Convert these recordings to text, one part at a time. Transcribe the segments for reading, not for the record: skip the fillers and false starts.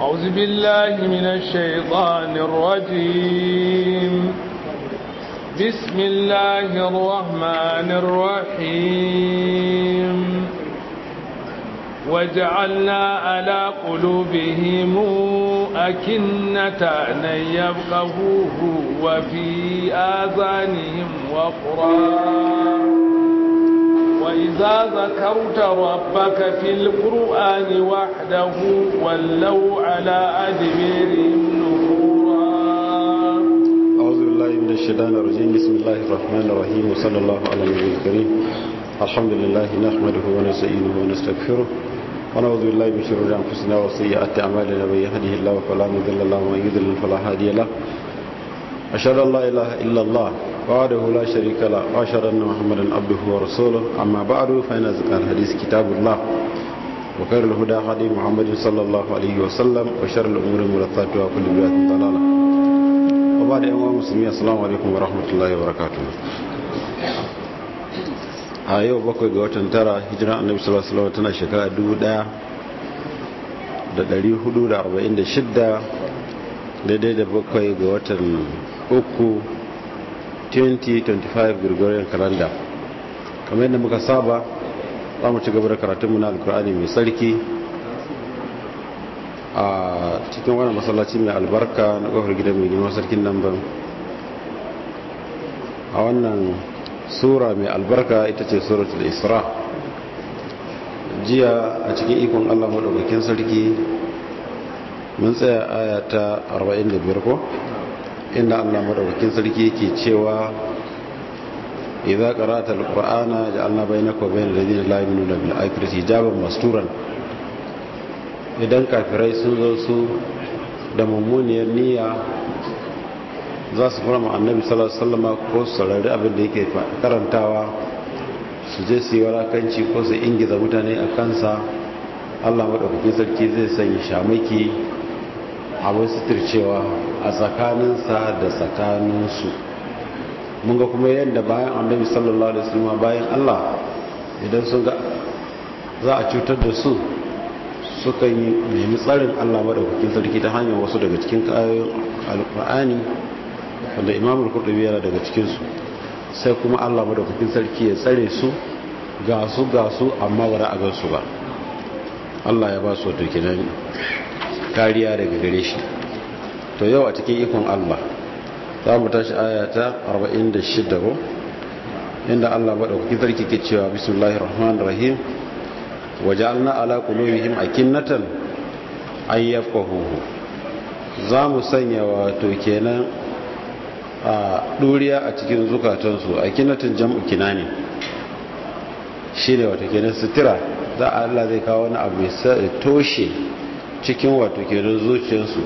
أعوذ بالله من الشيطان الرجيم بسم الله الرحمن الرحيم وجعلنا على قلوبهم أكنة أن يفقهوه وفي آذانهم وقرا وإذا ذكرت ربك في القرآن وحده ولوا على أدبارهم نفورا. أعوذ بالله من الشيطان الرجيم بسم الله الرحمن الرحيم وصلى الله على النبي الكريم. الحمد لله نحمده ونستعينه ونستغفره ونعوذ بالله من شرور أنفسنا وسيئات أعمالنا من يهده الله فلا مضل له ومن يضلل فلا هادي له. أشهد أن لا إله إلا الله وحده لا شريك له وأشهد أن محمدا عبده ورسوله. أما بعد فإن أزكى الحديث كتاب الله وخير الهدى هدي محمد صلى الله عليه وسلم وشر الأمور محدثاتها وكل بدعة ضلالة. وبعد أيها المسلمين السلام عليكم ورحمة الله وبركاته. a yau bakwai ga watan tara hijira annabi sallallahu alaihi wasallam tana shekara 1446 daidai da bakwai ga watan uku 2025 Gregorian calendar. Kamar yadda muka saba za mu ci gaba da karatunmu na alkur'ani mai sarki a cikin wani masallaci mai albarka na kofar gidan mai neman sarkin nan ban a wannan sura mai albarka ita ce suratul isra. Jiya a cikin ikon Allah madaukakin sarki mun tsaya aya ta 45 ko inda Allah madaukakin sarki yake cewa idza qara'ta alqur'ana ja'alna bainaka wa bainal ladina la yu'minuna bil akhirati hijaban masturan. Idan kafirai sun zo su da mummuniyar niyya za su fara ma annabi sallallahu alaihi wasallam ko su saurari abin da yake karantawa su je su yi walakanci ko su ingiza mutane a kansa, Allah madaukakin sarki zai sanya shamaki abin suturcewa a tsakaninsa da tsakaninsu. mun ga kuma yadda bayan annabi sallallahu alaihi wasallam bayan Allah idan sun ga za a cutar da su suka yi nemi tsarin Allah madaukakin sarki ta hanyar wasu daga cikin ayoyin alqur'ani wanda Imam al-Qurtubi yana daga cikin su, sai kuma Allah madaukakin sarki ya tsare su ga su amma ba za a ga su ba. Allah ya ba su wato kenan kariya daga gare shi. To yau a cikin ikon Allah za mu tashi aya ta 46 inda Allah madaukakin sarki ke cewa bismillahir rahmanir rahim waja'alna ala qulubihim akinnatan ay yafqahuhu. za mu sanya wato kenan a duriya a cikin zukatansu akinnatan jam'u kinani shine wato kenan sitira za Allah zai kawo wani abu ya toshe cikin wato kenan zuciyarsu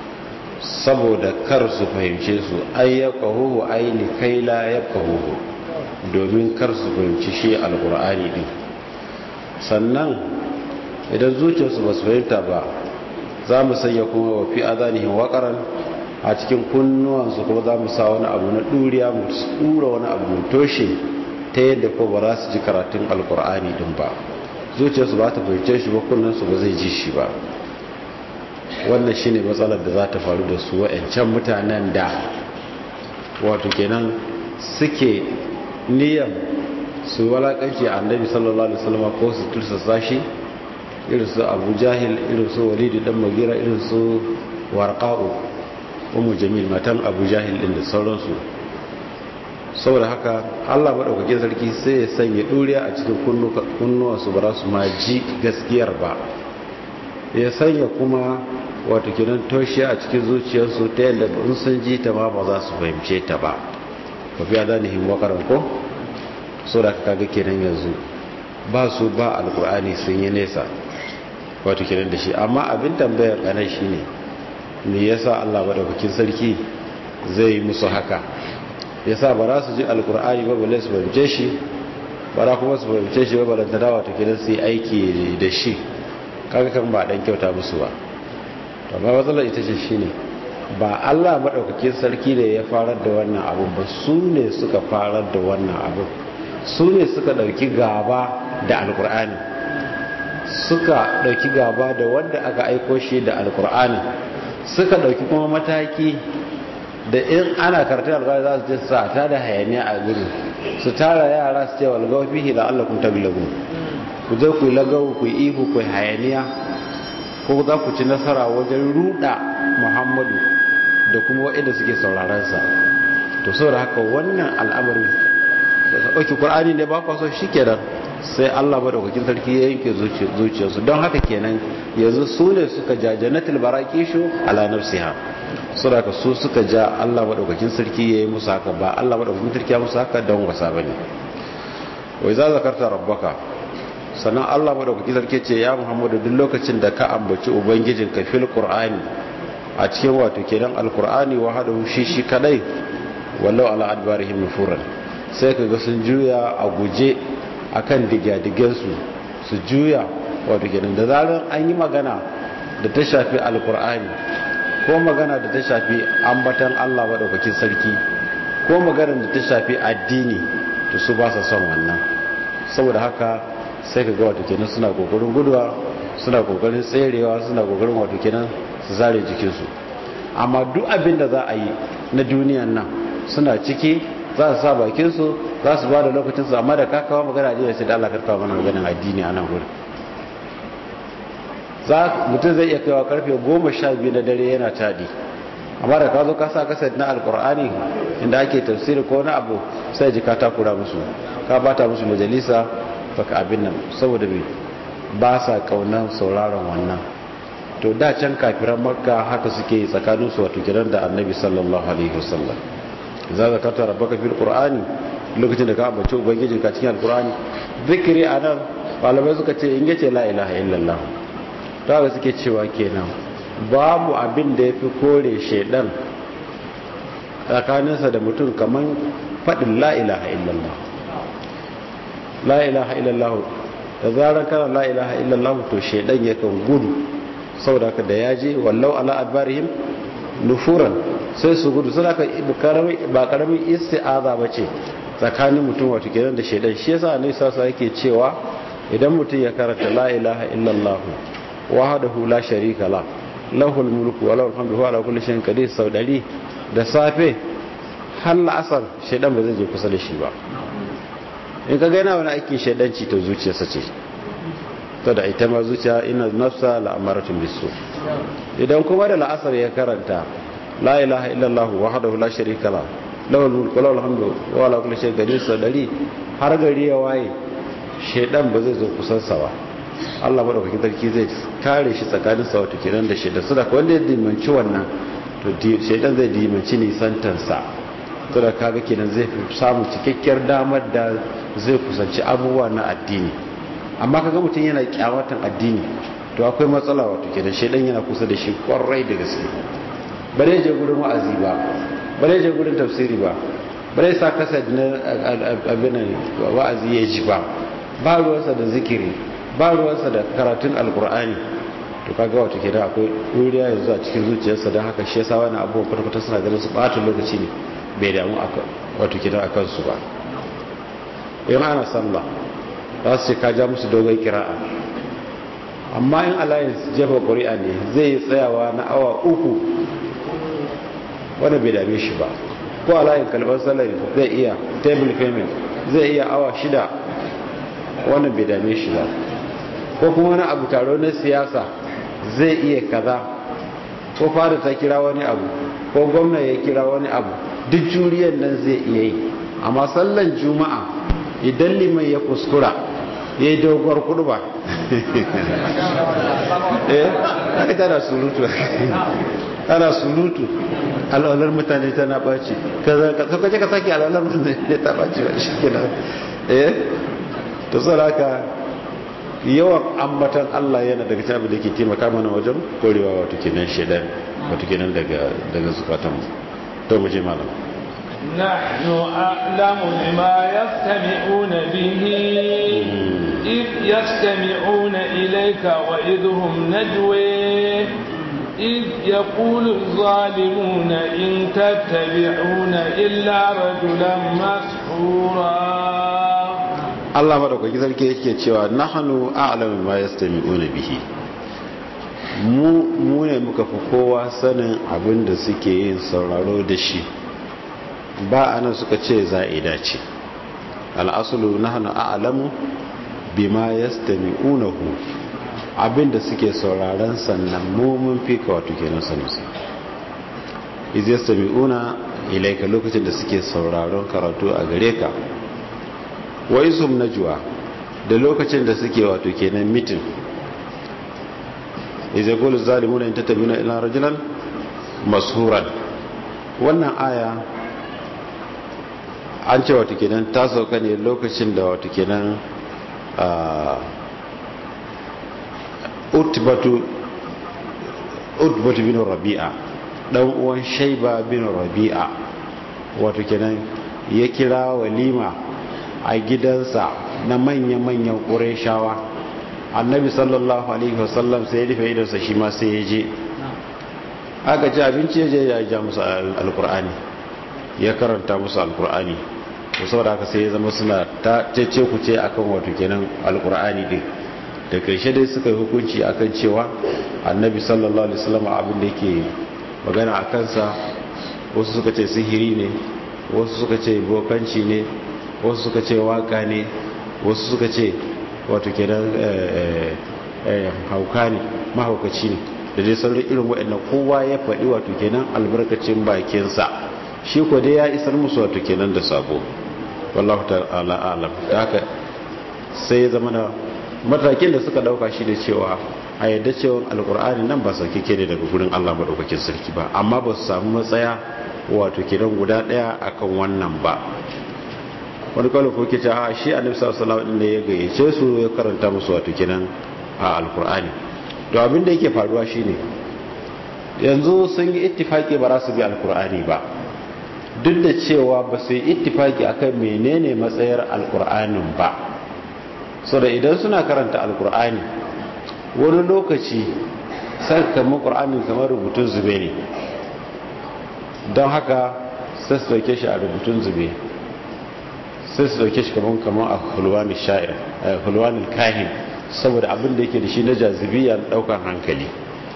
saboda kar su fahimce su ayyakahu aini kai la yakahu, domin kar su fahimci shi alqur'ani din. sannan idan zuciyarsu ba su fahimta ba za mu sanya kuma wa fi azanihim waqaran, a cikin kunnuwansu kuma za mu sa wani abu na duriya mu tsura wani abu mu toshe ta yadda ko ba za su ji karatun alqur'ani din ba. zuciyarsu ba ta fahimce shi ba, kunnansu ba zai ji shi ba. wannan shine matsalar da za ta faru da su wa'ancan mutanen da wato kenan suke niyyar su walakanci annabi sallallahu alaihi wasallam ko su tursasa shi, irin su Abu Jahil, irin su Walid dan Mughira, irin su Warqa'u ummu Jamil matan Abu Jahil din da sauransu. saboda haka Allah madaukakin sarki sai ya sanya duriya a cikin kunnuwansu ba za su ma ji gaskiyar ba, ya sanya kuma wato kenan toshiya a cikin zuciyarsu ta yadda in sun ji ta ma ba za su fahimce ta ba. ka fiya zanihim wakaran ko so da kaga kenan yanzu ba su ba alkur'ani sun yi nesa wato kenan da shi. amma abin tambayar anan shine me yasa Allah madaukakin sarki zai musu haka? yasa ba za su ji alkur'ani ba balle su fahimce shi, ba za kuma su fahimce shi ba balantana wato kenan su yi aiki da shi. kaga kan ba dan kyauta musu ba. to ba matsalar ita ce shine ba Allah madaukakin sarki da ya farar da wannan abu ba, su ne suka farar da wannan abu. su ne suka dauki gaba da alkur'ani, suka dauki gaba da wanda aka aiko shi da alkur'ani suka dauki kuma mataki da in ana karatun alkur'ani za su je su ta da hayaniya a gudu su tara yara su ce walgawa fihi la'allakum taglabu ku je ku lagawo ku ihu ku hayaniya ko za ku ci nasara wajen ruda Muhammadu da kuma waɗanda suke sauraron sa to saboda haka wannan al'amari da ɗauki Qur'ani ne ba ku so shikenan sai Allah madaukakin sarki ya yanke zuciyarsu don haka kenan yanzu su ne suka ja jannatul barakishu ala nafsiha saboda haka su suka ja Allah madaukakin sarki yayi musu haka ba Allah madaukakin sarki ya musu haka don wasa bane wa iza zakarta rabbaka sannan Allah madaukakin sarki ce ya Muhammadu duk lokacin da ka ambaci ubangijinka fil qur'ani a cikin wato kenan alqur'ani wahdahu shi kadai wallau ala adbarihim nufuran sai kaga sun juya a guje akan digadigensu su juya wato kenan da zarar an yi magana da ta shafi alqur'ani ko magana da ta shafi ambatan Allah madaukakin sarki ko magana da ta shafi addini to su ba sa son wannan saboda haka sai kaga wato kenan suna kokarin guduwa suna kokarin tserewa suna kokarin wato kenan su zare jikinsu amma duk abin da za a yi na duniyan nan suna ciki za su sa bakinsu za su ba da lokacinsu amma da kakawa magana addini sai da Allah karkawa mana maganin addini a nan gurin mutum zai iya kaiwa karfe 12 na dare yana tadi amma da ka zo ka sa kasar na alkur'ani inda ake tafsiri ko na abu sai ji ka takura musu ka bata musu majalisa baka abin nan saboda ba sa kaunan sauraron wannan to da can kafiran makka haka suke yi tsakaninsu wato kiran da annabi sallallahu alaihi wasallam za ka karta rabbaka fil qur'ani lokacin da ka ambace ubangijin ka cikin alqur'ani zikiri anan malamai suka ce in yace la ilaha illallah to haka suke cewa kenan babu abin da yafi kore shedan tsakaninsa da mutum kaman fadin la ilaha illallah la ilaha illallah da zarar kana la ilaha illallah to shedan yakan gudu saboda haka da yaje wallau ala adbarihim nufuran sai su gudu suna ba karamin isti'aza ba ce tsakanin mutum wato kenan da shaidan shi yasa ne sasa yake cewa idan mutum ya karanta la ilaha illallah wahdahu la sharika la lahul mulku wa lahul hamdu wa ala kulli shay'in qadir sau 100 da safe har la'asar shaidan ba zai je kusa da shi ba in ka ga yana wani aikin shaidanci to zuciyarsa ce to da ita ma zuciya inna nafsa la'amaratun bisu idan kuma da la'asar ya karanta la ilaha illallah wahdahu la sharika la lahul mulku wa lahul hamdu wa ala kulli shay'in qadir sadari har gari ya waye shedan ba zai zo kusan sa ba Allah madaukakin sarki zai kare shi tsakanin sa wato kenan da shedan saboda wanda ya dimanci wannan to shedan zai dimanci nisantan sa saboda kaga kenan zai samu cikakkiyar damar da zai kusanci abubuwa na addini amma kaga mutum yana kyamatan addini to akwai matsala wato kenan shedan yana kusa da shi kwarai da gaske bare je gurin wa'azi ba bare je gurin tafsiri ba bare sa kasa na abin wa'azi ya ji ba ruwansa da zikiri ba ruwansa da karatun alkur'ani to kaga wato kenan akwai duriya yanzu a cikin zuciyarsa don haka shi yasa wani abubuwan kwata-kwata suna ganin su ɓata lokaci ne bai damu wato kenan a kansu ba in ana sallah za su ce ka ja musu dogon kira'a amma in alliance jefa ƙuri'a ne zai yi tsayawa na awa 3 wanda bai dame shi ba ko alliance kalbar salari zai iya table payment zai iya awa 6 wanda bai dame shi ba ko kuma wani abu taro na siyasa zai iya kaza ko fada ta kira wani abu ko gwamna ya kira wani abu duk juriyar nan zai iya yi amma sallan juma'a idan liman ya kuskura ya yi doguwar kurba tana surutu al'aular mutane tana ɓaci kace ka sake al'aular mutane ta ɓaci wa shi kina to tsaraka yawan ambatan Allah yana daga cikin da ke taimaka mana wajen korewa wato kenan shedan wato kenan daga zukatanmu to mu je malam نحن أعلم بما يستمعون به إذ يستمعون إليك وإذ هم نجوى إذ يقول الظالمون إن تتبعون إلا رجلا مسحورا Allah madaukaki sarki yake cewa nahnu a'lamu ma yastami'una bihi, mu ne muka fi kowa sanin abin da suke yin sauraro da shi. Ba anan suka ce za'ida ce, al'asulu nahnu a'lamu bima yastami'unahu, abin da suke sauraron sannan mu mun fi ka wato kenan sanin su. iz yastami'una ilayka, lokacin da suke sauraron karatu a gare ka. wa isum najwa, da lokacin da suke wato kenan mitin. iz yaqulu zalimuna in tatabuna ila rajulan mashuran. wannan aya an ce wato kenan ta sauka ne lokacin da wato kenan utbatu bin rabi'a, dan uwan shaiba bin rabi'a, wato kenan ya kira walima a gidansa na manya-manyan ƙureshawa. annabi sallallahu alaihi wasallam sai ya rufe idansa, shi ma sai ya je aka ci abinci, ya je ya ja musu alkur'ani, ya karanta musu alkur'ani. to saboda haka sai ya zama suna ta cece ku ce akan wato kenan alkur'ani din. da karshe dai suka yi hukunci akan cewa annabi sallallahu alaihi wasallam abin da yake magana a kansa, wasu suka ce sihiri ne, wasu suka ce bokanci ne, wasu suka ce waka ne, wasu suka ce wato kenan hauka ne, mahaukaci ne, da dai sauran irin waɗannan. kowa ya faɗi wato kenan albarkacin bakinsa, shi ko dai ya isar musu wato kenan da sabo. wallahu ta'ala alam. da haka sai ya zama na matakin da suka dauka shi da cewa a yadda cewa alkur'ani nan ba sauƙaƙe ne daga gurin Allah madaukakin sarki ba, amma ba su samu matsaya wato kenan guda daya akan wannan ba. wani kawai ko ke ce a shi annabi sallallahu alaihi wasallam ne ya gayyace su ya karanta musu wato kenan a alkur'ani. to abin da yake faruwa shine yanzu sun yi ittifaki ba za su bi alkur'ani ba, duk da cewa ba su yi ittifaki akan menene matsayar alkur'anin ba. so da idan suna karanta alkur'ani wani lokaci sai kamar qur'anin kamar rubutun zube ne, don haka sai su dauke shi a rubutun zube, sai su dauke shi kamar a hulwanin sha'ir, hulwanin kahin, saboda abin da yake da shi na jazibiyar daukan hankali.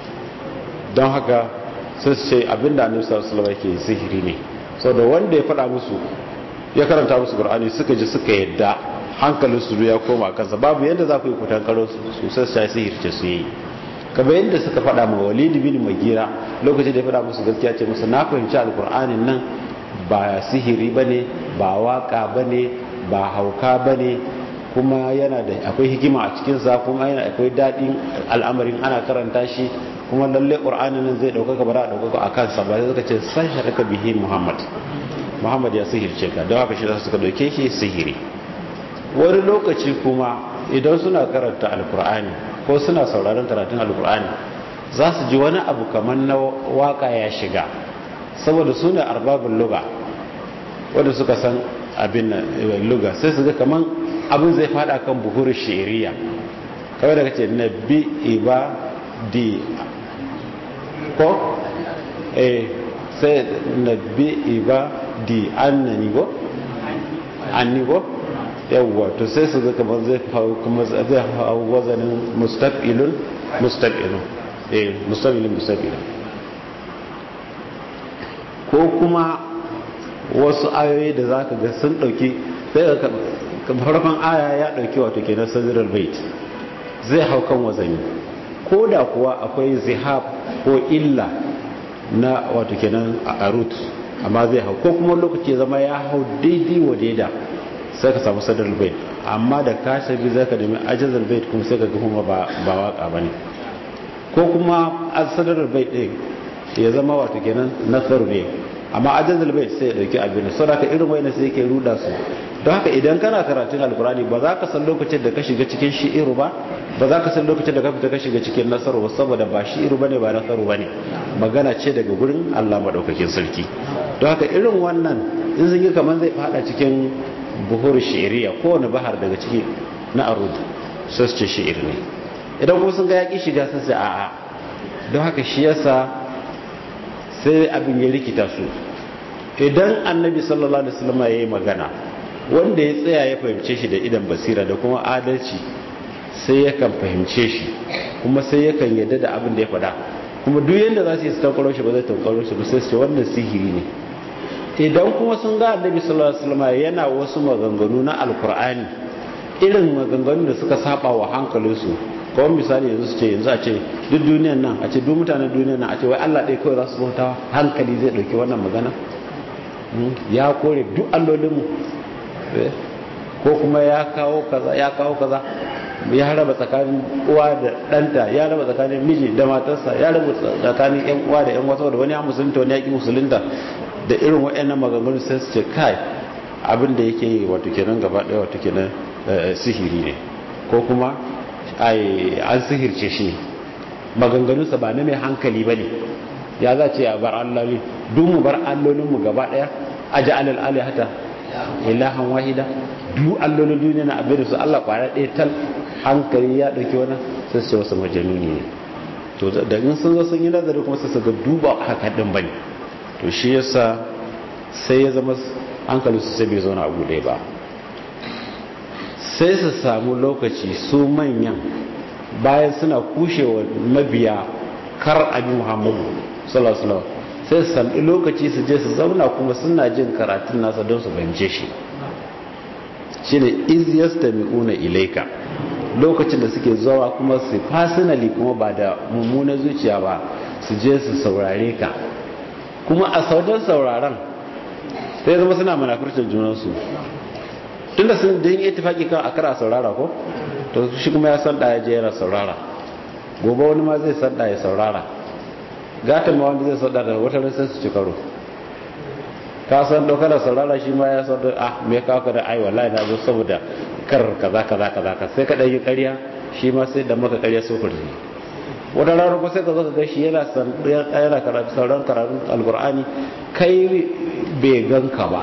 don haka sai su ce abin da annabi sallallahu alaihi wasallam yake sihiri ne, saboda wanda ya faɗa musu ya karanta musu qur'ani suka ji suka yadda, hankalin su ya koma kansa, babu yadda za ku yi kutan karo su sai sai sihirce su yi. kamar yadda suka faɗa ma Walid bin Mughira lokacin da ya faɗa musu gaskiya, ce musu na fahimci alqur'anin nan ba sihiri bane, ba waka bane, ba hauka bane, kuma yana da akwai hikima a cikin sa, kuma yana akwai dadin al'amarin ana karanta shi, kuma lalle qur'anin nan zai dauka bara dauka a kansa ba. suka ce sahiraka bihi Muhammad ya sihirce ka, don haka shi za su ka dauke shi sihiri. wani lokaci kuma idan suna karanta alkur'ani ko suna sauraron karatun alkur'ani za su ji wani abu kamar na waka ya shiga, saboda su ne arbabin luga wanda suka san abin luga, sai su ga kamar abin zai fada kan buhuri shi'iriya, kawai daga ce na bi iba di ko sai na bi iba di annanigo yawwa, to sai su ga kamar zai hau wazanin mustaqilun ko kuma wasu ayoyi da za ka ga sun ɗauki, sai ga farkon aya ya ɗauki wato kenan sadral bait zai hau kan wazani, ko da kuwa akwai zihab ko illa na wato kenan a arut, amma zai hau, ko kuma lokaci zama ya hau daidai wa daida, sai ka samu sadral bait. amma da ka shabi zaka nemi ajazal bait kuma sai ka ga kuma ba waka bane, ko kuma sadral bait din ya zama wato kenan nasar ne, amma ajazal bait sai ya dauki abin da saboda irin wayannan sai yake ruda su. don haka idan kana karatun alkurani ba za ka san lokacin da ka shiga cikin shi'iru ba za ka san lokacin da ka fita ka shiga cikin nasaru ba, saboda ba shi'iru bane ba nasaru bane, magana ce daga gurin Allah madaukakin sarki. don haka irin wannan in sun yi kamar zai fada cikin buhur shi'iriya, kowane bahar daga ciki na arud sai su ce shi'ir ne. idan kuma sun ga yaki shiga sai sai a'a. don haka shi yasa sai abin ya rikita su. idan annabi sallallahu alaihi wasallam yayi magana wanda ya tsaya ya fahimce shi da idan basira da kuma adalci sai yakan fahimce shi kuma sai yakan yadda da abin da ya faɗa, kuma duk yadda za su yi su tankwaro shi ba zai tankwaro shi ba, sai su ce wannan sihiri ne. Idan kuma sun ga annabi sallallahu alaihi wasallam yana wasu maganganu na alkur'ani irin maganganun da suka saba wa hankalinsu, kawai misali yanzu su ce yanzu a ce duk duniyan nan, a ce duk mutanen duniyan nan a ce wai Allah ɗaya kawai za su bauta, hankali zai ɗauki wannan magana? Ya kore duk allolinmu, ko kuma ya kawo kaza ya raba tsakanin uwa da ɗanta, ya raba tsakanin miji da matarsa, ya raba tsakanin yan uwa da yan wasu, da wani ya musulunta wani ya ki musulunta, da irin waɗannan maganganu sai su ce kai abin da yake yi wato kenan gaba ɗaya wato kenan sihiri ne, ko kuma an sihirce shi ne, maganganunsa ba na mai hankali ba ne. Ya za ce a bar alloli, duk mu bar allolinmu gaba ɗaya, aji alal alihata ilahan wahida, duk allolin duniya na abin da su Allah kwara ɗaya tal, hankali ya ɗauki wannan, sai su ce wasu majanuni ne. To da in sun zo sun yi nazari kuma sai su ga duba haka ɗin ba ne. To shi yasa sai ya zama hankali su sai bai zauna abu ɗaya ba, sai su samu lokaci su manyan bayan suna kushewa mabiya kar abi Muhammadu sallallahu alaihi wasallam, sai su sami lokaci su je su zauna kuma suna jin karatun nasa don su fahimce shi. Shine iz yastami'una ilayka, lokacin da suke zuwa kuma su personally kuma ba da mummunan zuciya ba, su je su saurare ka, kuma a saudan sauraron sai zama suna munafircin junansu, tunda sun da yin ittifaki kan a kara saurara ko, to shi kuma ya san da ya je yana saurara, gobe wani ma zai san da ya saurara, gatan ma wanda zai san da wata ran sai su ci karo. Ka san dauka da saurara shi ma ya san da me ka ka da ai wallahi na zo saboda kar kaza sai ka dan yi ƙarya, shi ma sai da maka ƙarya so kurji. Wata rana ko sai ka zo ka ga shi yana karatu sauran karatun alqur'ani kai bai ganka ba,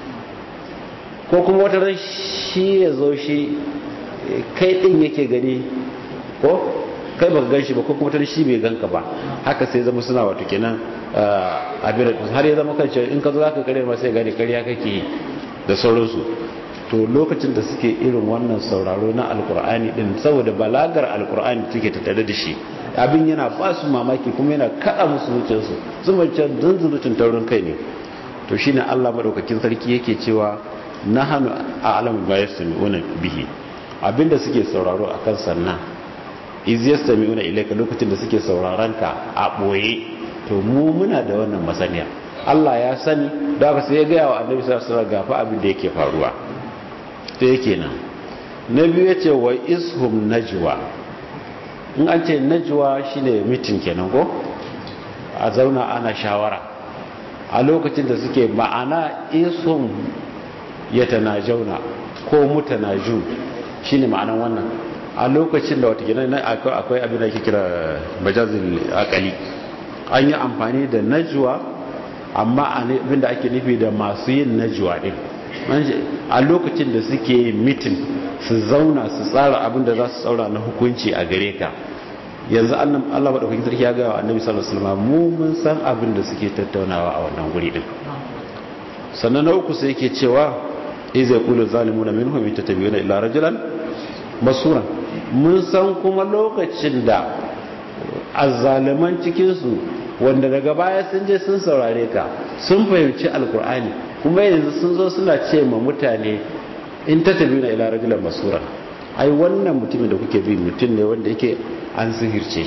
ko kuma wata ran shi ya zo shi kai din yake gani ko kai baka gan shi ba, ko kuma wata shi bai ganka ba, haka sai zama suna wato kenan abin har ya zama kance in ka zo zaka kare ma sai gani kariya kake da sauransu. To lokacin da suke irin wannan sauraro na alkur'ani din, saboda balagar alkur'ani take tattare da shi, abin yana ba su mamaki kuma yana kada musu zuciyarsu, zumunci zunzurutun taurin kai ne. To shine Allah madaukakin sarki yake cewa nahanu a'lamu ma yastami'una bihi, abinda suke sauraro akan sannan iz yastami'una ilayka, lokacin da suke sauraron ka a boye, to mu muna da wannan masaniya, Allah ya sani, da haka sai ya ga wa Annabi sallallahu alaihi wasallam gafa abin da yake faruwa. To yake nan na biyu yace wa ishum najwa, in an ce najwa shine meeting kenan ko, a zauna ana shawara a lokacin da suke, ma'ana ishum yatanajawna ko mutanaju shine ma'anan wannan, a lokacin da wata kenan akwai abin da ake kira majazil aqali, an yi amfani da najwa amma abin da ake nufi da masu yin najwa din, a lokacin da suke yin mitin su zauna su tsara abin da za su tsaura na hukunci a gare ka. Yanzu Allah madaukakin sarki ya ga wa Annabi sallallahu alaihi wasallam mu mun san abin da suke tattaunawa a wannan guri din. Sannan na uku sai yake cewa iza yaqulu zalimuna minhum yattabi'una illa rajulan masuran, mun san kuma lokacin da azzaliman cikin su wanda daga baya sun je sun saurare ka sun fahimci alkur'ani, kuma yanzu sun zo suna ce ma mutane in tattabi'una ila rajulan masuran, ai wannan mutumin da kuke bi mutum ne wanda yake an sihirce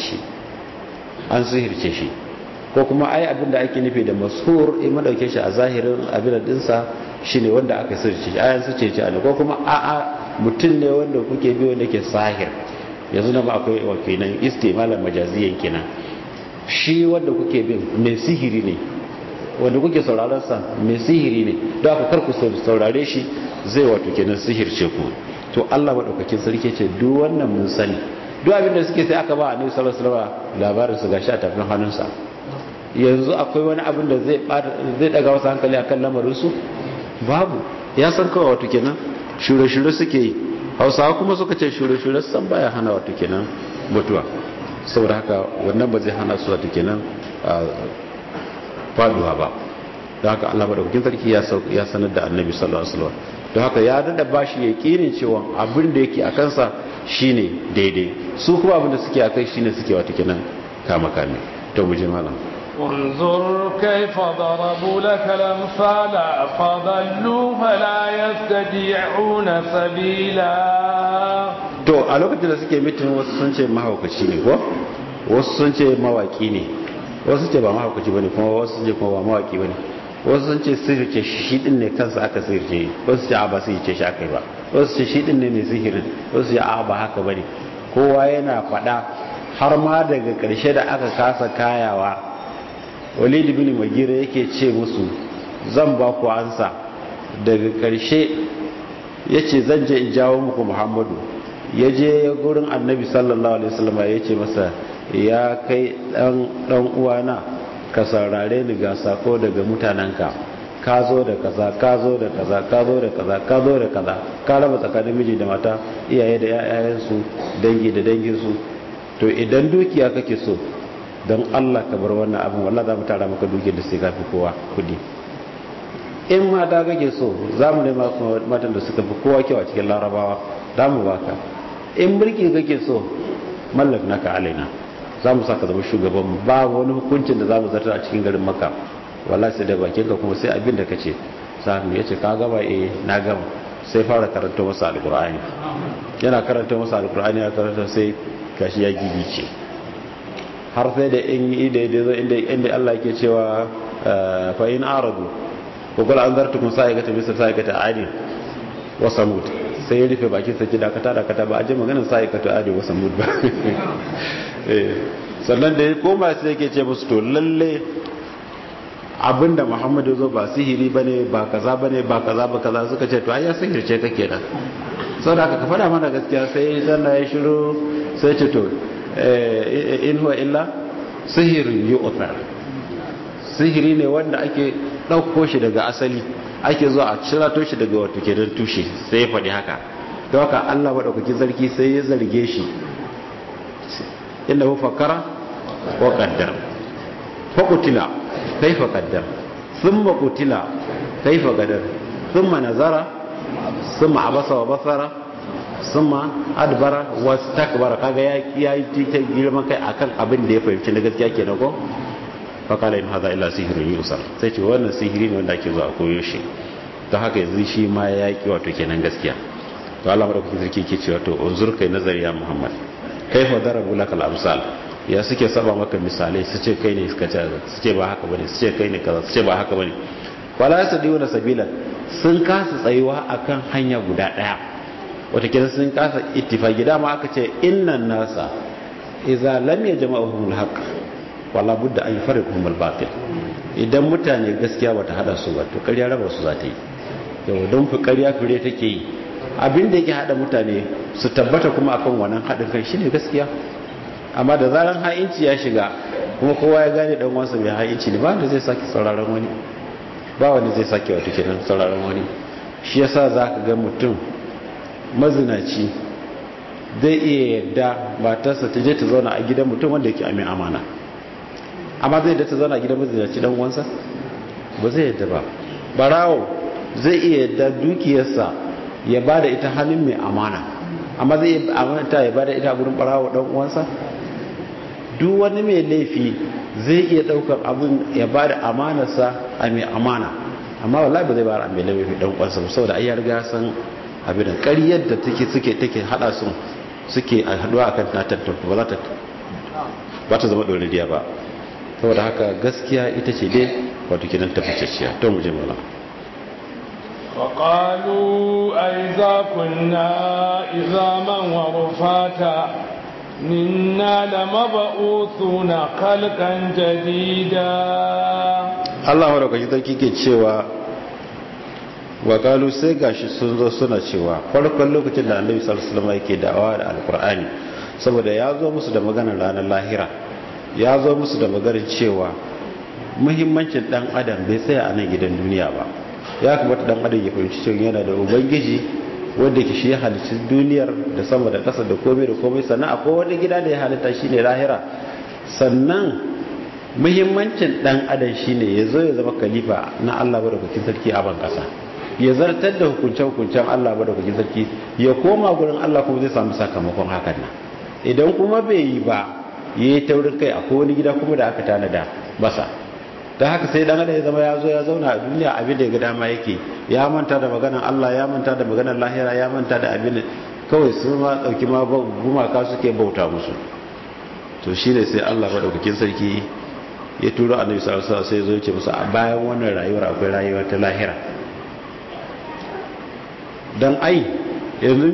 shi, ko kuma ai abin da ake nufi da mashur in madauke shi a zahirin abin dinsa shine wanda aka sirce shi, ayan su ce ko kuma a'a mutum ne wanda kuke bi wanda yake sahir. Yanzu na ba akwai wakilan istimalan majaziyan kenan, shi wanda kuke bin mai sihiri ne, wanda kuke sauraron sa mai sihiri ne, don aka karku saurare shi zai wato kenan sihirce ku. To Allah madaukakin sarki ce duk wannan mun sani, duk abin da suke sai aka ba Annabi sallallahu alaihi wasallam labarin su gashi a tafin hannunsa. Yanzu akwai wani abin da zai daga wasu hankali akan lamarin su? Babu. Ya san kawai wato kenan shure-shure suke yi. Hausawa kuma suka ce shure-shure san baya hana wato kenan mutuwa, saboda haka wannan ba zai hana su wato kenan faduwa ba. Da haka Allah madaukakin sarki ya sanar da Annabi sallallahu alaihi wasallam don haka ya dada bashi yaqinin cewa abin da yake a kansa shine daidai, su kuma abin da suke akai shine suke wata kenan kama kame. To mu je malam. انظر كيف ضربوا لك الأمثال فضلوا فلا يستطيعون سبيلا. to a lokacin da suke mitin wasu sun ce mahaukaci ne ko wasu sun ce mawaki ne, wasu ce ba mahaukaci bane kuma wasu sun ce kuma ba mawaki bane, wasu sun ce sihirce shi din ne kansa aka sihirce, wasu ce a ba sihirce shi aka yi ba, wasu ce shi din ne mai sihirin, wasu ce a ba haka bane. kowa yana faɗa har ma daga ƙarshe da aka kasa kayawa Walid bin Mughira yake ce musu zan ba ku ansa. Daga ƙarshe yace zan je in jawo muku Muhammadu, ya je gurin Annabi sallallahu alaihi wasallam ya ce masa ya kai dan uwana ka saurare ni ga sako daga mutananka, ka zo da kaza ka zo da kaza ka zo da kaza ka zo da kaza, ka raba tsakanin miji da mata, iyaye da yayayensu, dangi da danginsu. to idan dukiya kake so don Allah ka bar wannan abin, wallahi za mu tara maka dukiyar da sai ka fi kowa kudi. in mata kake so za mu nema matan da suka fi kowa kyau a cikin larabawa, za mu baka. in mulki kake so mallak naka alaina, za mu saka zama shugaban, ba wani hukuncin da za mu zartar a cikin garin Makka, wallahi sai da bakin ka kuma sai abin da kace. sa'an ya ce ka gaba na gama. sai fara karanta masa alqur'ani, yana karanta masa alqur'ani, ya karanta sai gashi ya gigice har sai da in yi da zo inda Allah yake cewa fa in aradu ko kula anzartukum sa'ikata misal sa'ikata adi wa samud, sai ya rufe bakin sa kida kata ba a ji maganar sa'ikata adi wa samud ba. sannan da ya koma sai yake ce musu to lalle abinda Muhammadu zo ba sihiri bane, ba kaza bane, ba kaza ba kaza. suka ce to ai ya sihirce ka kenan, saboda ka fada mana gaskiya. sai sannan ya shiru sai ce to in huwa illa sihirin yu'thar, sihiri ne wanda ake dauko shi daga asali, ake zuwa a cirato shi daga wato kenan tushe. sai ya faɗi haka, don haka Allah madaukakin sarki sai ya zarge shi, inna hu fakkara wa qaddar fa qutila kayfa qaddar thumma qutila kayfa qaddar thumma nazara thumma abasa wa basara thumma adbara wastakbara. kaga ya yi ta girman kai akan abin da ya fahimci na gaskiya kenan ko. fa qala in hadha illa sihrun yusar, sai ce wannan sihiri ne wanda ake zuwa koyo shi. to haka yanzu shi ma ya yaki wato kenan gaskiya. to Allah madaukakin sarki yake cewa to unzur kai nazari ya Muhammad kaifa darabu lakal amsal, ya suke saba maka misalai, su ce kai ne suka ce, su ce ba haka bane, su ce kai ne kaza, su ce ba haka bane. wala yasdiuna sabila, sun kasa tsayuwa akan hanya guda daya, wata kila sun kasa ittifaqi. dama aka ce innan nasa idza lam yajma'uhum alhaq wala budda an yafariquhum albatil. idan mutane gaskiya bata hada su ba to ƙarya raba su za ta yi. yau don fi ƙarya fure take yi. abin da yake hada mutane su tabbata kuma akan wannan hadin kai shine gaskiya. amma da zaran ha'inci ya shiga kuma kowa ya gane dan uwansa mai ha'inci ne, ba wanda zai saki sauraron wani, ba wanda zai saki wato kenan sauraron wani. shi yasa zaka ga mutum mazinaci zai iya yadda matarsa ta je ta zauna a gidan mutum wanda yake amin amana, amma zai yadda ta zauna a gidan mazinaci dan uwansa ba zai yadda ba. barawo zai iya yadda dukiyarsa ya bada ita hannun mai amana, amma zai amanta ya bada ita a gurin barawo dan uwansa. duk wani mai laifi zai iya daukar abin ya bada amanarsa a mai amana, amma wallahi ba zai bayar a mai laifi dan uwansa ba, saboda ai ya riga san abin da ƙaryar da take hada su suke haduwa akan tatattar ba ta zama doririya ba. saboda haka gaskiya ita ce dai wato kidan tafacciya. to mu je mana. وقالوا أئذا كنا عظاما ورفاتا إنا لمبعوثون خلقا جديدا. Allah madaukakin sarki ke cewa wa qalu, sai gashi sun zo suna cewa farkon lokacin da Annabi sallallahu alaihi wasallam yake da'awa da Alqur'ani, saboda ya zo musu da maganar ranar lahira, ya zo musu da maganar cewa muhimmancin dan adam bai tsaya a nan gidan duniya ba. ya kamata dan adam ya fahimci cewa yana da ubangiji wanda ke shi ya halicci duniyar da sama da ƙasa da komai da komai, sannan akwai wani gida da ya halitta shine lahira. sannan muhimmancin dan adam shine ya zo ya zama khalifa na Allah madaukakin sarki a ban ƙasa. ya zartar da hukuncen Allah ba da kuke sarki ya koma gurin Allah kuma zai samu sakamakon hakan nan idan kuma bai yi ba yayi taurin kai akwai wani gida kuma da aka tanada masa ta haka sai dan adam ya zama ya zo ya zauna a duniya abin da ya ga dama yake ya manta da maganar Allah ya manta da maganar lahira ya manta da abin kawai su ma dauki ma gumaka suke bauta musu to shine sai Allah madaukakin sarki ya turo annabi sallallahu alaihi wasallam sai ya zo ya ce musu a bayan wannan rayuwar akwai rayuwa ta lahira dan ai yanzu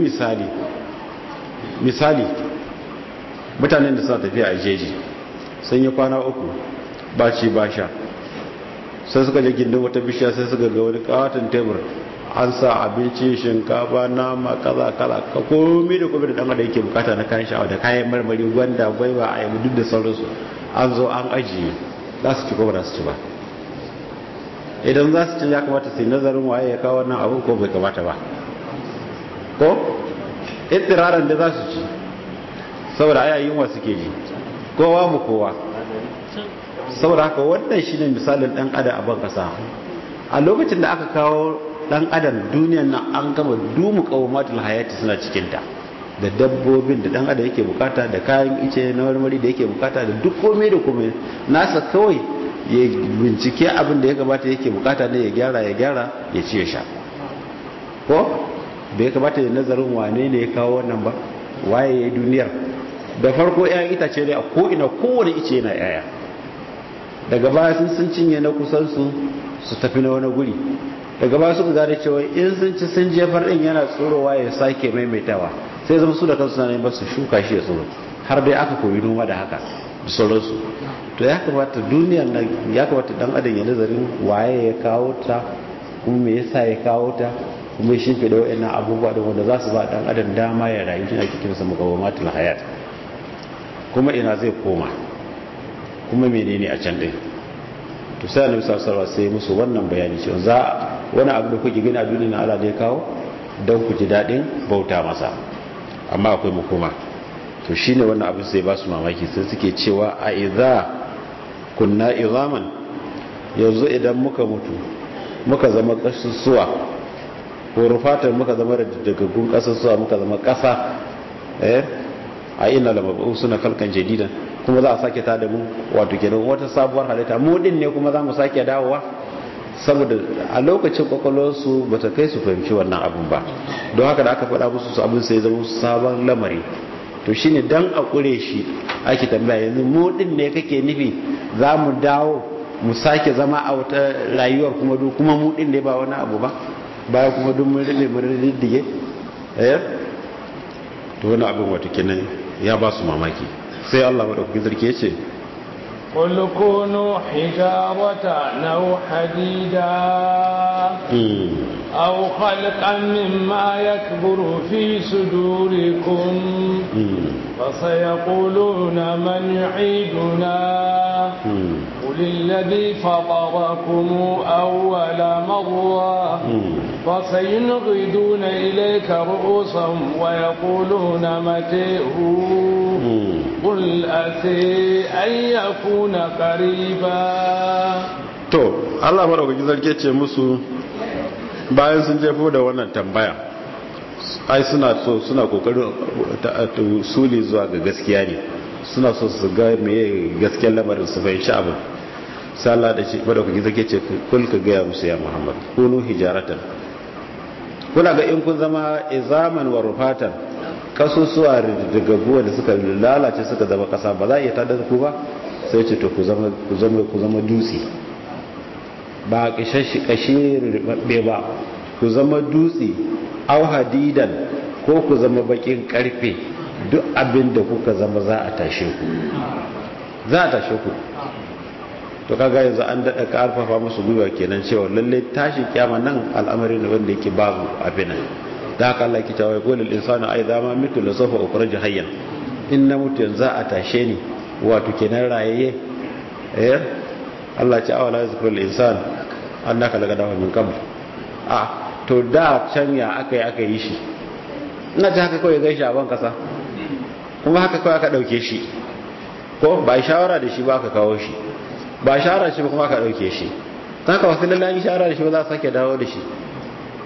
misali mutanen da suna tafiya a jeji sun yi kwana uku ba ci ba sha sai suka je gindin wata bishiya sai suka ga wani kawatin tebur an sa abinci shinkafa nama kaza ka komai da komai da dan adam yake bukata na kayan sha'awa da kayan marmari gwanda gwaiba ayyabu duk da sauransu an zo an ajiye za su ci ko ba za su ci ba idan za su ci ya kamata su yi nazarin waye ya kawo wannan abin ko bai kamata ba ko ittiraran da za su ci saboda ayayin wa suke ji kowa mu kowa saboda haka wannan shine misalin dan adam a ban kasa a lokacin da aka kawo dan adam duniyar nan an gama dumu qawmatul hayati suna cikin ta da dabbobin da dan adam yake bukata da kayan ice na marmari da yake bukata da duk komai da komai nasa kawai ya bincike abin da ya kamata yake bukata ne ya gyara ya ci ya sha ko da ya kamata ya nazarin wane ne ya kawo wannan ba waye ya duniyar da farko 'ya'yan itace ne a ko'ina kowane ice yana 'ya'ya daga baya sun cinye na kusansu su tafi na wani guri daga baya suka gane cewa in sun ci sun jefar din yana tsorowa ya sake maimaitawa sai zama su da kansu na ba su shuka shi ya tsoro har dai aka koyi noma da haka da sauransu to ya kamata duniyar nan ya kamata dan adam ya nazarin waye ya kawo ta kuma me yasa ya kawo ta kuma shi ke da wayannan abubuwa da wanda za su ba dan adam dama ya rayu shi ake kiransa muqawamatul hayat kuma ina zai koma kuma menene a can din to sai annabi sallallahu alaihi wasallam sai musu wannan bayani cewa za wani abu da kuke gani a duniyar Allah da ya kawo don ku ji dadin bauta masa amma akwai makoma to shine wannan abu sai ba su mamaki sai suke cewa a idza kunna izaman yanzu idan muka mutu muka zama kasusuwa ko rufatan muka zama dagaggun kasusuwa muka zama kasa a ina da mabu suna kalkan jadidan kuma za a sake tada mu wato kenan wata sabuwar halitta mu din ne kuma za mu sake dawowa saboda a lokacin kwakwalwarsu ba ta kai su fahimci wannan abin ba don haka da aka faɗa musu su abin sai zama sabon lamari to shine dan a kure shi ake tambaya yanzu mu din ne kake nufi za mu dawo mu sake zama a wata rayuwar kuma mu din ne ba wani abu ba baya kuma duk mun rinde mun riddige to wani abin wato kenan ya ba su mamaki sai Allah madaukakin sarki ya ce قل كونوا حجارة أو حديدا أو خلقا مما يكبر في صدوركم فسيقولون من يعيدنا قل الذي فطركم أول مرة فسينغضون إليك رؤوسهم ويقولون متى قل أسي أن يكون قريبا to Allah madaukakin sarki ce musu bayan sun jefo da wannan tambaya ai suna kokarin suli zuwa ga gaskiya ne suna so su ga meye gaskiyar lamarin su fahimci abin sai Allah da shi madaukakin sarki ce kul ka ga musu ya Muhammad kunu hijaratan kuna ga in kun zama izaman wa rufatan kasusuwa daga guwa da suka lalace suka zama kasa ba za a iya tada ku ba sai ce to ku zama dutse ba kashi ribabbe ba ku zama dutse au hadidan ko ku zama bakin karfe duk abin da kuka zama za a tashe ku to kaga yanzu an daɗa karfafa musu gwiwa kenan cewa lalle tashin kyama nan al'amari ne wanda yake babu abin da haka Allah ke cewa qul lil insani ay da ma mitu la sawfa ukhraju hayyan in na mutu yanzu a tashe ni wato kenan rayaye Allah ce awala yazkuru lil insan annaka laqadahu min qabl to da can ya aka yi shi ina ta haka kawai gaishe a ban kasa kuma haka kawai aka dauke shi ko ba shawara da shi ba aka kawo shi ba shawara shi ba kuma aka dauke shi haka wasu lallan shawara da shi ba za a sake dawo da shi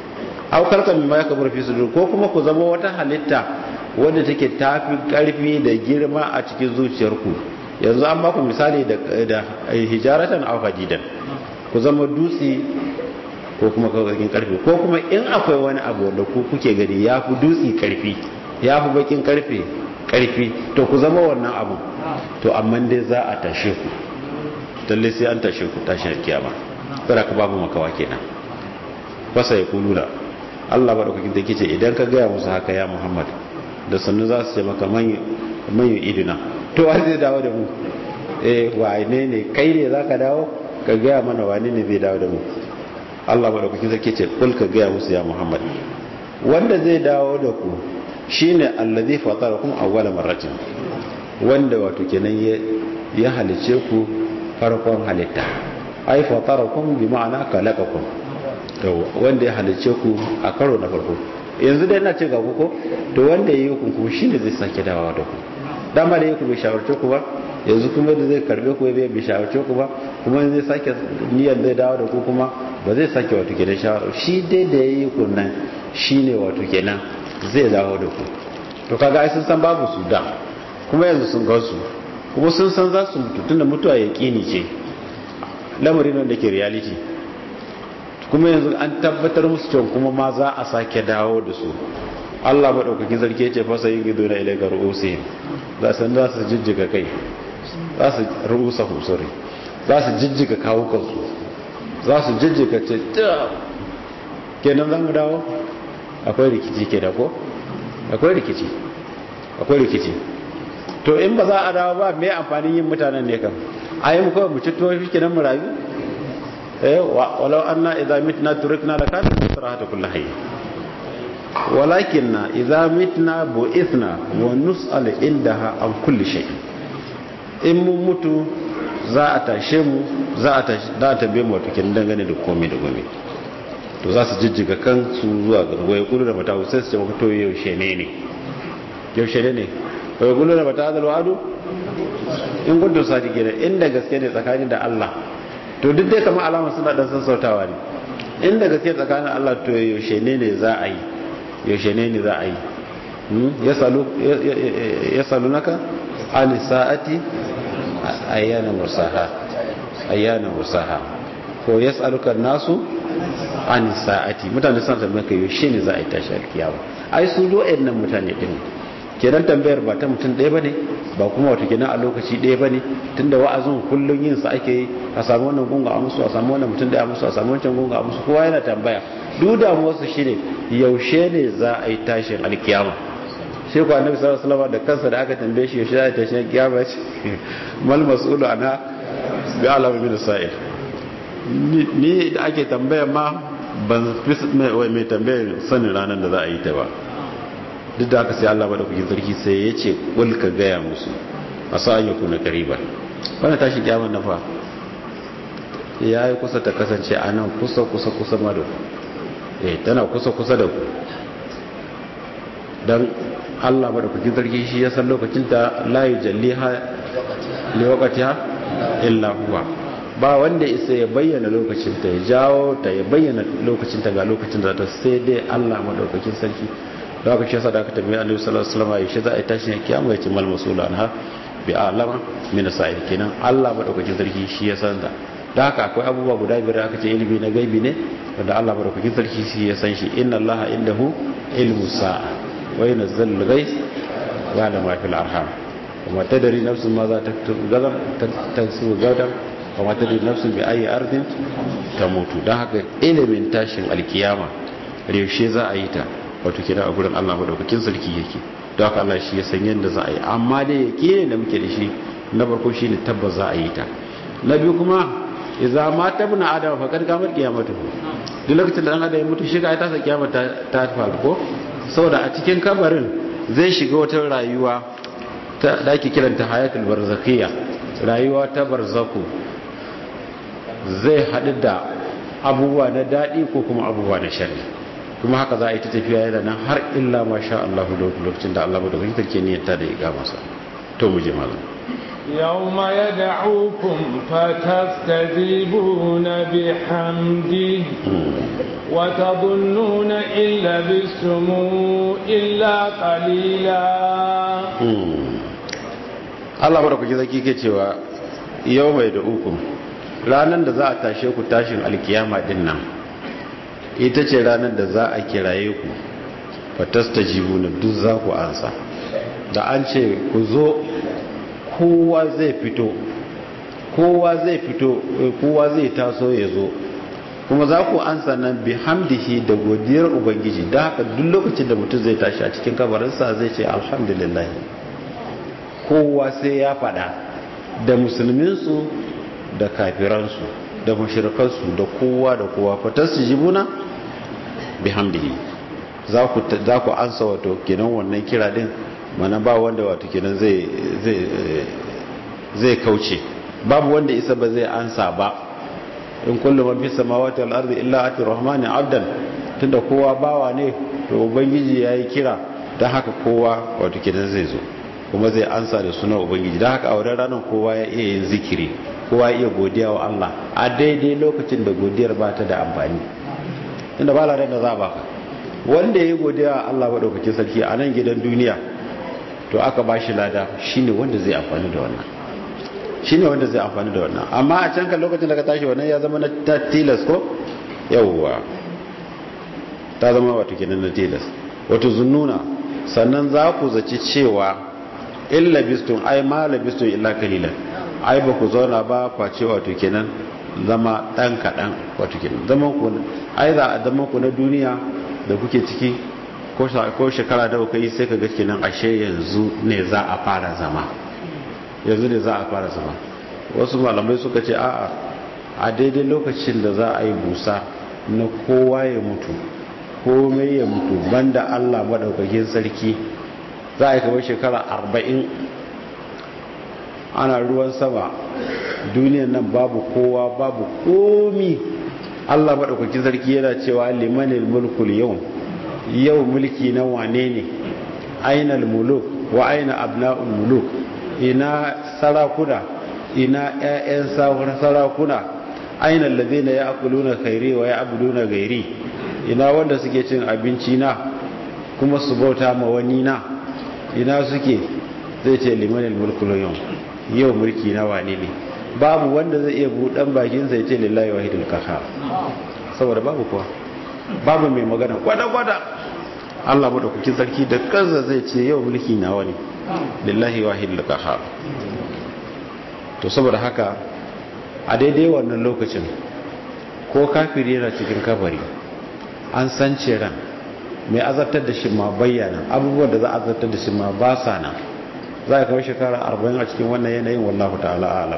aw kalkan mimma yakburu fi sudur, ko kuma ku zama wata halitta wanda take tafi karfi da girma a cikin zuciyarku. Yanzu an baku misali da hijaratan aw hadidan, ku zama dutse ko kuma bakin karfe, ko kuma in akwai wani abu da ku kuke gani ya fi dutse karfi, ya fi bakin karfi, to ku zama wannan abu. To amma dai za a tashe ku, lalle sai an tashe ku tashin kiyama, kada ka babu makawa kenan. Fasa ya kuluna, Allah ba da kuke take ce idan ka gaya musu haka ya Muhammad, da sannu za su ce maka manyan idina, to wa zai dawo da mu? Wane ne kai ne za ka dawo ka gaya mana wane ne zai dawo da mu? Allah ba da kuke take ce kul ka gaya musu ya Muhammad, wanda zai dawo da ku shine allazi fatarakum awwala marratin, wanda wato kenan ya halice ku farkon halitta. Ai fatarakum bi ma'ana kalakakum, to wanda ya halice ku a karo na farko. Yanzu dai ina ce ga ku ko, to wanda yayi ku shine zai sake dawowa da ku. Dama da yake bai shawarce ku ba, yanzu kuma da zai karbe ku bai shawarce ku ba, kuma zai sake niyyar zai dawo da ku kuma ba zai sake wato kenan shawara. Shi dai da yayi ku nan shine wato kenan zai dawo da ku. To kaga ai sun san babu su da, kuma yanzu sun ga su, kuma sun san za su mutu, tunda mutuwa yaqini ce, lamarin da ke reality. Kuma yanzu an tabbatar musu cewa kuma ma za a sake dawo da su. Allah madaukakin sarki yace fa sai gido na ilaika ru'usihim, za su jijjiga kai, za su ru'usa husuri, za su jijjiga kawukansu, za su jijjiga ce kenan zan dawo. Akwai rikici ke da ko? Akwai rikici. To in ba za a dawo ba, me amfanin yin mutanen ne kan? Ayi mu kawai mu ci tuwo shi kenan mu rayu? Walau anna idza mitna turikna lakana sarahata kullu hayy, walakinna idza mitna bu'ithna wa nus'al indaha an kulli shay. In mun mutu za a tashe mu, za a tambaye mu wato kenan dangane da komai da komai. To za su jijjiga kansu zuwa ga wai kullu da mata sai su ce maka to yaushe ne wai kullu da mata azal wa'adu in kuntum sadiqina, inda gaske ne tsakanin da Allah. To duk dai kamar alama suna dan sassautawa ne, inda gaske tsakanin Allah to yaushe ne za a yi yasalunaka an sa'ati ayyana musaha ko yasaluka nasu an sa'ati, mutane suna tambayar ka yaushe ne za a yi tashi alkiyama. Ai su zo nan mutane din kenan, tambayar ba ta mutum ɗaya bane, ba kuma wata kenan a lokaci ɗaya bane, tunda wa'azin kullun yin sa ake yi, a samu wannan gunga a musu, a samu wannan mutum ɗaya a musu, a samu wancan gunga a musu, kowa yana tambaya. Duk damuwar su shine yaushe ne za a yi tashin alkiyama. Sai ku annabi sallallahu alaihi wasallam da kansa da aka tambaye shi yaushe za a yi tashin alkiyama, ce mal mas'ulu ana bi alama min sa'il. Ni da ake tambaya ma ban fi mai tambayar sanin ranar da za a yi ta ba. Duk da haka sai Allah madaukakin sarki sai ya ce kul ka gaya musu asa an yakuna qariban, wannan tashi kiyama na fa yayi kusa ta kasance a nan kusa ma da ku, tana kusa da ku. Dan Allah madaukakin sarki shi ya san lokacin ta, la yujalliha li waqtiha illa huwa, ba wanda isa ya bayyana lokacin ta, ya jawo ta, ya bayyana lokacin ta ga lokacin da ta, sai dai Allah madaukakin sarki. Da haka shi yasa da aka tambaye Annabi sallallahu alaihi wasallam yaushe za a yi tashin kiyama, yace mal mas'ul anha bi alama min sa'il, kenan Allah madaukakin sarki shi ya san da. Da haka akwai abubuwa guda biyar aka ce ilimi na gaibi ne, wanda Allah madaukakin sarki shi ya san shi. Inna Allaha indahu ilmu sa'a wa yunzilul ghais wa la ma fil arham wa ma tadri nafsun ma za taksubu gadan wa ma tadri nafsun bi ayi ardin tamutu. Dan haka ilimin tashin alkiyama yaushe za a yi ta, wato kira a gurin Allah madaukakin sarki yake. Don haka Allah shi ya san yadda za a yi, amma dai yake da muke da shi na farko shine tabbas za a yi ta. Na biyu kuma idza mata ibn adam faqad qamat qiyamatu, duk lokacin da dan adam ya mutu shi ga ta sa kiyama ta faru ko, saboda a cikin kabarin zai shiga wata rayuwa ta da ake kiranta hayatul barzakhiyya, rayuwa ta barzaku. Zai haɗu da abubuwa na daɗi ko kuma abubuwa na sharri, kuma haka za a yi ta tafiya yana nan har illa masha Allah lokacin da Allah madaukakin sarki niyyar ta da ya ga masa. To mu je malam. يوم يدعوكم فتستجيبون بحمده وتظنون إن لبثتم إلا قليلا. Allah madaukaki zaki ke cewa yau mai da uku ranar da za a tashe ku tashin alkiyama din nan ita ce ranar da za a kiraye ku fatastajibuna duk za ku ansa. Da an ce ku zo kowa zai fito kowa zai taso ya zo kuma za ku ansa nan bihamdihi da godiyar ubangiji. da haka duk lokacin da mutum zai tashi a cikin kabarinsa zai ce alhamdulillah. kowa sai ya fada da musulminsu da kafiransu da mushrikansu da kowa fatastajibuna bihamdihi za ku ansa wato kenan wannan kira din mana ba wanda wato kenan zai kauce, babu wanda isa ba zai ansa ba. in kullu man fis samawati wal ardi illa ati rahmani abdan, tunda kowa bawa ne to ubangiji yayi kira dan haka kowa wato kenan zai zo kuma zai ansa da sunan ubangiji. dan haka a wannan ranar kowa ya iya yin zikiri, kowa ya iya godiya wa Allah a daidai lokacin da godiyar ba ta da amfani, tunda ba ladan da za ba wanda ya yi godiya wa Allah madaukakin sarki a nan gidan duniya to aka ba shi lada shine wanda zai amfani da wannan amma a can kan lokacin da ka tashi wannan ya zama na tilas ko yawwa ta zama wato kenan na tilas. wato zunnuna sannan za ku zaci cewa illa bistun ai ma labistun illa kalilan, ai ba ku zauna ba face wato kenan zama dan kadan. wato kenan zaman ku ai za a zaman ku na duniya da kuke ciki ko shekara da kuka yi sai ka ga kenan ashe yanzu ne za a fara zama. wasu malamai suka ce a daidai lokacin da za a yi busa na kowa ya mutu komai ya mutu banda Allah madaukakin sarki za a yi kamar shekara 40 ana ruwan sama duniyan nan babu kowa babu komi. Allah madaukakin sarki yana cewa limanil mulkul yau mulki na wane ne, ainal muluk wa aina abna'ul muluk, ina sarakuna ina ƴaƴan sarakuna, aina allazina ya'kuluna khairi wa ya'buduna ghairi, ina wanda suke cin abinci na kuma su bauta ma wani na, ina suke? zai ce limanil mulkul yau mulki na wane ne. babu wanda zai iya buɗan bakin sa ya ce lillahi wahidul qahhar, saboda babu kowa, babu mai magana kwada Allah madaukakin sarki da kansa zai ce yau mulki na wani lillahi wahidul qahhar. to saboda haka a daidai wannan lokacin ko kafiri yana cikin kabari an san ran mai azabtar da shi ma bayyana abubuwan da za a azabtar da shi ma ba sa nan. za a kawo shekara 40 a cikin wannan yanayin wallahu ta'ala alam.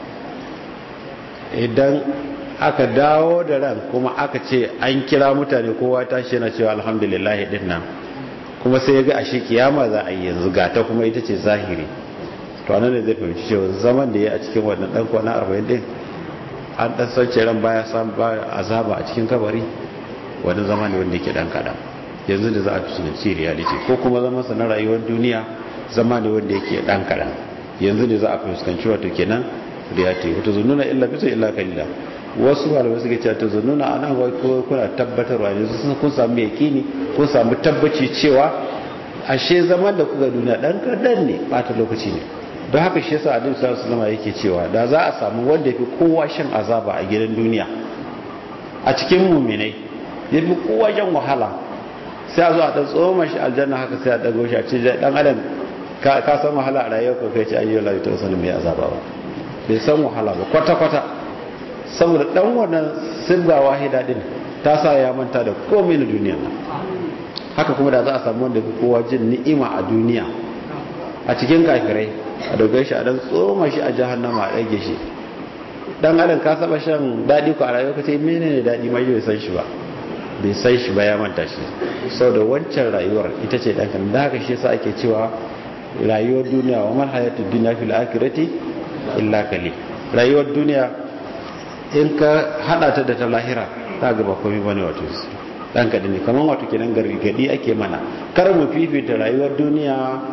idan aka dawo da ran kuma aka ce an kira mutane kowa tashi yana cewa alhamdulillah din nan kuma sai ya ga ashe kiyama za a yi yanzu gata kuma ita ce zahiri, to anan ne zai fahimci cewa zaman da ya a cikin wannan dan kwana 40 din an dan sace ran baya samu azaba a cikin kabari, wani zama ne wanda yake dan kadan. yanzu da za a fuskanci reality ko kuma zaman sa na rayuwar duniya zama ne wanda yake dan kadan. yanzu ne za a fuskanci wato kenan reality. wato zununa illa bisu illa kalila. wasu malamai suke cewa ta zununa anan wai ko kuna tabbatarwa ne sun kun samu yakini kun samu tabbaci cewa ashe zaman da kuka duniya dan kadan ne bata lokaci ne. don haka shi yasa Annabi sallallahu alaihi wasallam yake cewa da za a samu wanda yafi kowa shan azaba a gidan duniya a cikin mu'minai yafi kowa shan wahala sai a zo a dan tsoma shi aljanna haka sai a dago shi a ce dan adam ka san wahala a rayuwar ka kai ce ayyuhal ladhi tasallu mai azaba ba bai san wahala ba kwata kwata saboda dan wannan sirra wahida din ta sa ya manta da komai na duniya. haka kuma da za a samu wanda yafi kowa jin ni'ima a duniya a cikin kafirai a dogai shi a dan tsoma shi a jahannama a dage shi. dan adam ka saba shan dadi ko a rayuwa kace menene dadi mai bai san shi ba ya manta shi saboda wancan rayuwar ita ce dan kan. da haka shi yasa ake cewa rayuwar duniya wa man hayatud dunya fil akhirati illa qalil. rayuwar duniya in ka hada ta da ta lahira ta ga ba komai bane wato dan kadi ne kaman wato kenan gargadi ake mana kar mu fifita rayuwar duniya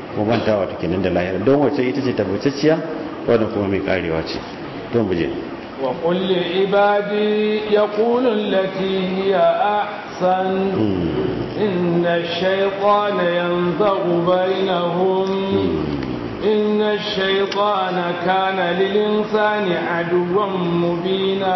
ko manta wato kenan da lahira don wace ita ce tabbatacciya wanda kuma mai karewa ce don buje wa qul li ibadi yaqulu allati hiya ahsan inna ash-shaytana yanzaghu bainahum inna ash-shaytana kana lil-insani aduwwan mubina.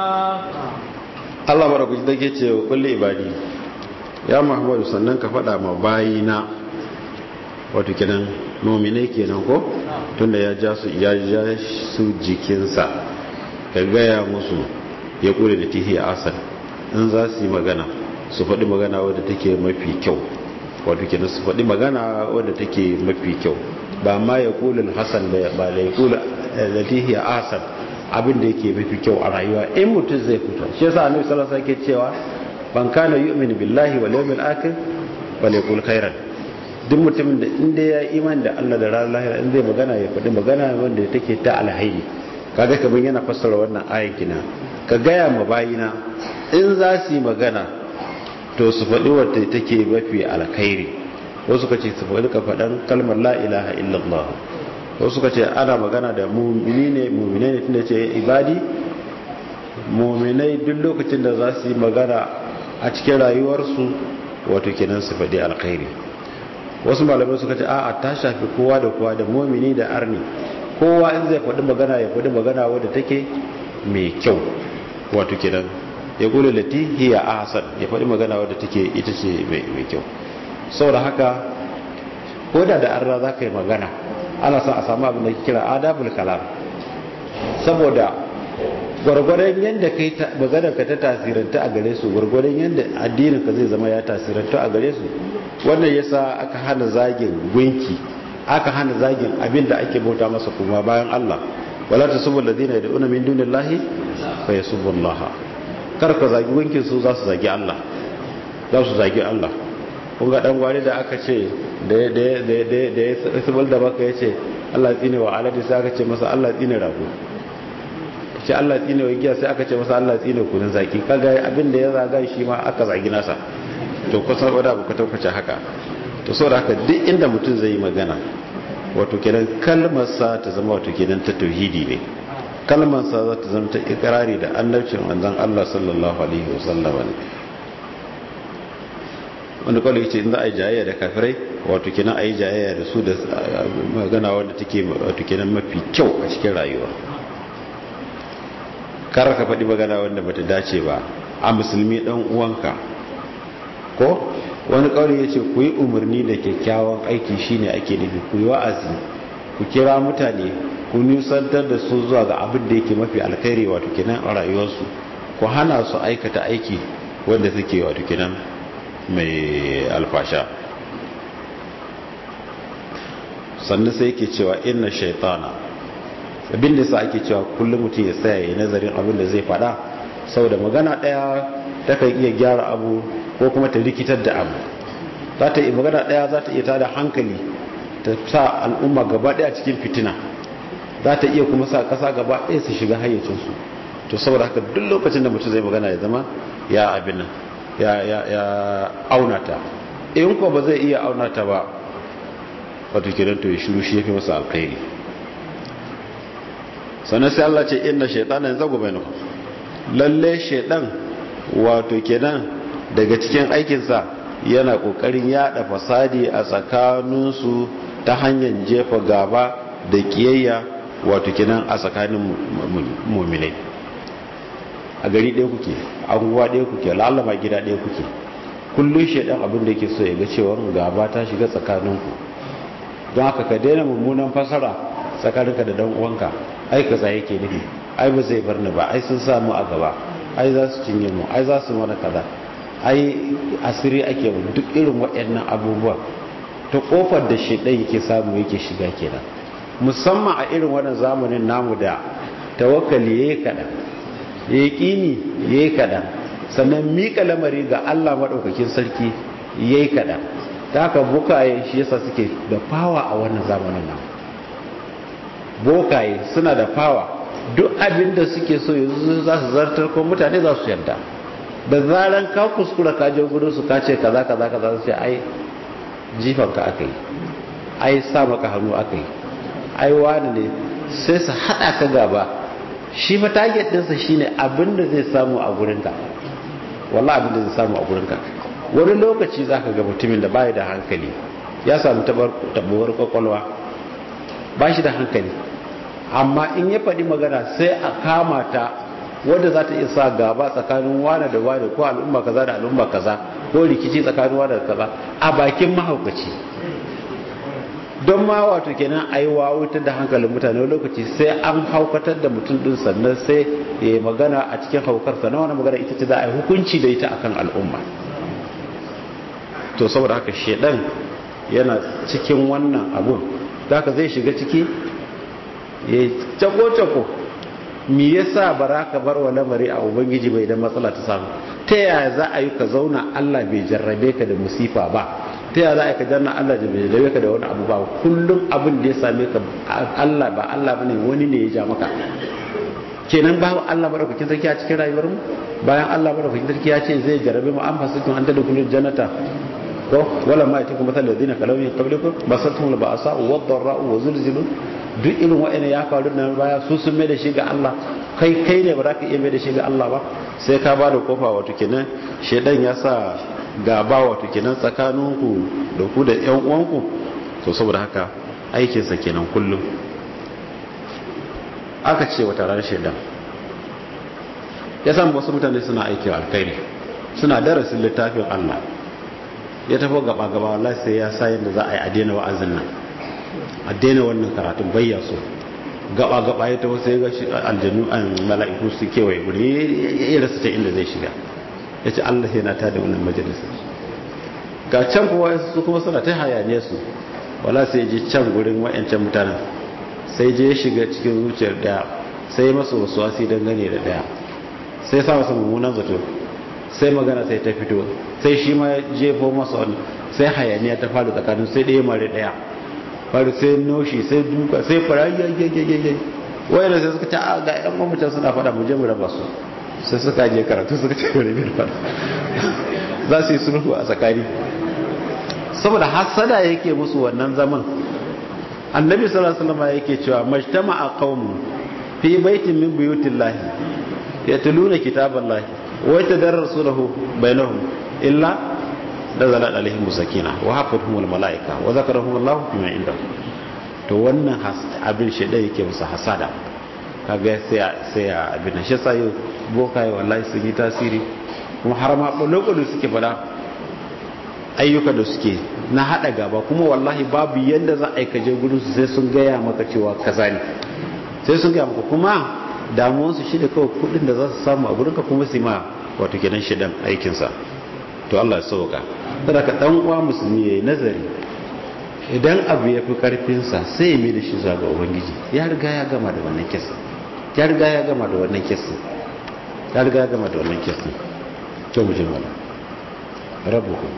Allah barakuci take ce wa qul li ibadi ya Muhammadu sannan ka faɗa ma bayina wato kenan mu'minai kenan ko tunda ya ja su jikinsa ka gaya musu ya kula da tihi asal in za su yi magana su faɗi magana wadda take mafi kyau wato kenan su faɗi magana wadda take mafi kyau ba ma ya kula hasan ba da ya kula da tihi asal abin da yake mafi kyau a rayuwa in mutum zai fita shi yasa annabi sallallahu alaihi wasallam yake cewa ban kana yu'minu billahi wal yawmil akhir wal yaqul khairan duk mutumin da inda ya iman da Allah da ranar lahira in zai magana ya faɗi magana wanda take ta alhairi kaga kaman yana fassara wannan ayan kina ka gaya ma bayina in za su yi magana to su faɗi wata take mafi alkhairi wasu kace su faɗi ka faɗan kalmar la ilaha illallah wasu kace ana magana da mu'minai ne tunda ce ibadi mu'minai duk lokacin da za su yi magana a cikin rayuwarsu wato kenan su faɗi alkhairi wasu malamai suka ce a'a ta shafi kowa da kowa da mu'mini da arni kowa in zai faɗi magana ya faɗi magana wadda take mai kyau wato kenan ya gole lati hiya ahsan ya faɗi magana wadda take ita ce mai kyau saboda haka ko da arna za ka yi magana ana son a samu abin da ke kira adabul kalam saboda gwargwadon yadda kai maganar ka ta tasiranta a gare su gwargwadon yadda addinin ka zai zama ya tasiranta a gare su wannan yasa aka hana zagin gunki aka hana zagin abin da ake bauta masa kuma bayan Allah wala tasubul ladina yad'una min dunillahi fa yasubullaha kar ka zagi gunkin su za su zagi Allah za su zagi Allah kun ga dan gwari da aka ce da ya sabul da baka yace Allah tsine wa aladi sai aka ce masa Allah tsine rago ce Allah tsine wa giya sai aka ce masa Allah tsine kunun zaki kaga abin da ya zaga shi ma aka zagi nasa to kusan wanda ba ka taukace haka to saboda haka duk inda mutum zai yi magana wato kenan kalmar sa ta zama wato kenan ta tauhidi ne kalmar sa za ta zama ta ikrari da annabcin manzon Allah sallallahu alaihi wasallam ne wanda kawai yace in za a yi jayayya da kafirai wato kenan a yi jayayya da su da magana wanda take wato kenan mafi kyau a cikin rayuwa kar ka faɗi magana wanda bata dace ba a musulmi dan uwanka ko wani kawai yace ku yi umarni da kyakkyawan aiki shine ake nufi ku yi wa'azi ku kira mutane ku nusantar da su zuwa ga abin da yake mafi alkhairi wato kenan a rayuwarsu ku hana su aikata aiki wanda suke wato kenan mai alfasha sannan sai yake cewa inna shaytana abin da sa ake cewa kullum mutum ya tsaya ya nazarin abin da zai fada saboda magana daya ta kan iya gyara abu ko kuma ta rikitar da abu za ta yi magana daya za ta iya tada hankali ta sa al'umma gaba daya cikin fitina za ta iya kuma sa kasa gaba daya su shiga hayyacinsu to saboda haka duk lokacin da mutum zai magana ya zama ya abin nan ya aunata in ko ba zai iya aunata ba wato kiran to ya shiru shi yafi masa alkhairi sannan sai Allah ce inna shaytana yanzagu bainakum lalle shaytan wato kenan daga cikin aikin sa yana kokarin yada fasadi a tsakaninsu ta hanyar jefa gaba da kiyayya wato kenan a tsakanin mu'minai a gari ɗaya kuke anguwa ɗaya kuke lalama gida ɗaya kuke kullum shaidan abin da yake so ya ga cewa gaba ta shiga tsakaninku don haka ka daina mummunan fasara tsakaninka da dan uwanka ai kaza yake nufi ai ba zai bar ni ba ai sun samu a gaba ai za su cinye mu ai za su mana kaza ai asiri ake mu duk irin waɗannan abubuwa ta kofar da shaidan yake samu yake shiga kenan musamman a irin wannan zamanin namu da tawakkali yayi kaɗan yaƙini yayi kaɗan sannan miƙa lamari ga Allah maɗaukakin sarki yayi kaɗan ta haka bokaye shi yasa suke da fawa a wannan zamanin nan bokaye suna da fawa duk abin da suke so yanzu za su zartar ko mutane za su yarda da zaran ka kuskura ka je gurin su ka ce kaza kaza kaza su ce ai jifan ka aka yi ai sa maka hannu akai ai wani ne, sai su hada ka gaba. shi fa target ɗinsa shine abinda zai samu a gurinka, wallahi abinda zai samu a gurinka. wani lokaci zaka ga mutumin da bai da hankali ya samu tabuwar kwakwalwa, ba shi da hankali, amma in ya faɗi magana sai a kama ta wadda za ta isa gaba tsakanin wane da wane, ko al'umma kaza da al'umma kaza, ko rikici tsakanin wane da kaza a bakin mahaukaci. don ma wato kenan a yi wawutar da hankalin mutane lokaci sai an haukatar da mutum din sannan sai ya yi magana a cikin haukarsa na wani magana ita ce za a yi hukunci da ita akan al'umma. to saboda haka shedan yana cikin wannan abun, da haka zai shiga ciki ya cako-cako. me yasa baraka bar wa lamari a ubangiji bai idan matsala ta samu? ta yaya za a yi ka zauna Allah bai jarrabe ka da musifa ba? ta yaya za a yi ka janna Allah bai jarrabe ka da wani abu ba? kullum abin da ya same ka Allah ba Allah bane, wani ne ya ja maka. kenan ba Allah madaukakin sarki a cikin rayuwar mu, bayan Allah madaukakin sarki ya ce zai jarrabe mu, an fasitun an tadkhulul jannata ko wala ma yatikum mathal ladina kalaw min qablikum basatum al-ba'sa wad-dharra'u wa zulzilu. duk irin wa'ina ya faru nan baya su sun mai da shi ga Allah, kai ne ba za ka iya mai da shi ga Allah ba? sai ka ba da kofa wato kenan shedan ya sa gaba wato kenan tsakaninku da ku da ƴan uwanku. to saboda haka aikinsa kenan kullum. aka ce wata ran shedan ya samu wasu mutane suna aiki alkhairi, suna darasin littafin Allah, ya tafi gaba wallahi sai ya sa yadda za a yi a daina wa'azin nan, a daina wannan karatun bayya so. gaba ya tafi sai ga aljannu an mala'iku su kewaye guri, ya rasa ta inda zai shiga. ya ce Allah yana ta da wannan majalisa. ga can kuwa su kuma suna ta hayaniya su, wala sai je can gurin wa'ancan mutanen, sai je ya shiga cikin zuciyar daya, sai ya masa wasu wasi dangane da daya, sai ya sa masa mummunan zato, sai magana sai ta fito, sai shi ma ya jefo masa wani, sai hayaniya ta faru tsakanin, sai ɗaya mare ɗaya faru, sai noshi, sai duka, sai fara yayyayyayyay. wayanda sai suka ce a ga yan mamacin suna faɗa, mu je mu raba su. sai suka je karatu suka ce wani biyar faɗa za su yi sulhu a tsakani, saboda hasada yake musu wannan zaman. annabi sallallahu alaihi wasallam yake cewa majtama'a qaumun fi baitin min buyutillahi yatluna kitaballahi wa yatadarrasunahu bainahum illa nazalat alaihim sakina wa hafathumul malaika wa zakarahumullahu bima indahu. to wannan abin sheda yake musu hasada, kaga sai abin shi sai bokaye wallahi sun yi tasiri, kuma har ma bulubulu suke fada ayyuka da suke na hada gaba, kuma wallahi babu yanda za a kaje gurin su sai sun gaya maka cewa kaza ne, sai sun gaya maka, kuma damuwarsu shi da kawai kudin da za su samu a gurinka, kuma su ma wato kenan shidan aikinsa. to Allah ya sauka. kada ka dan uwa musulmi yayi nazari, idan abu ya fi karfinsa sai ya mai da shi zuwa ga ubangiji. ya riga ya gama da wannan kisa, ya riga ya gama da wannan kisa, ya riga ya gama da wannan kisa. to mu je mana rabbukum.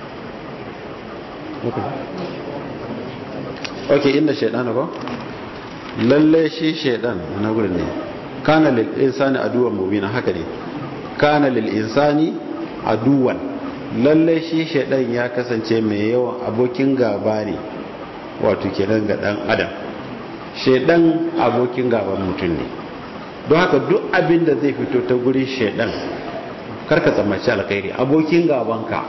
okay inna shaytana ko lalle shi shaytan na gurin ne, kana lil insani aduwwan mubina. haka ne, kana lil insani aduwwan, lalle shi shaytan ya kasance mai yawan abokin gaba ne wato kenan ga dan adam. shaytan abokin gaban mutum ne, don haka duk abin da zai fito ta gurin shaytan karka tsammaci alkhairi. abokin gabanka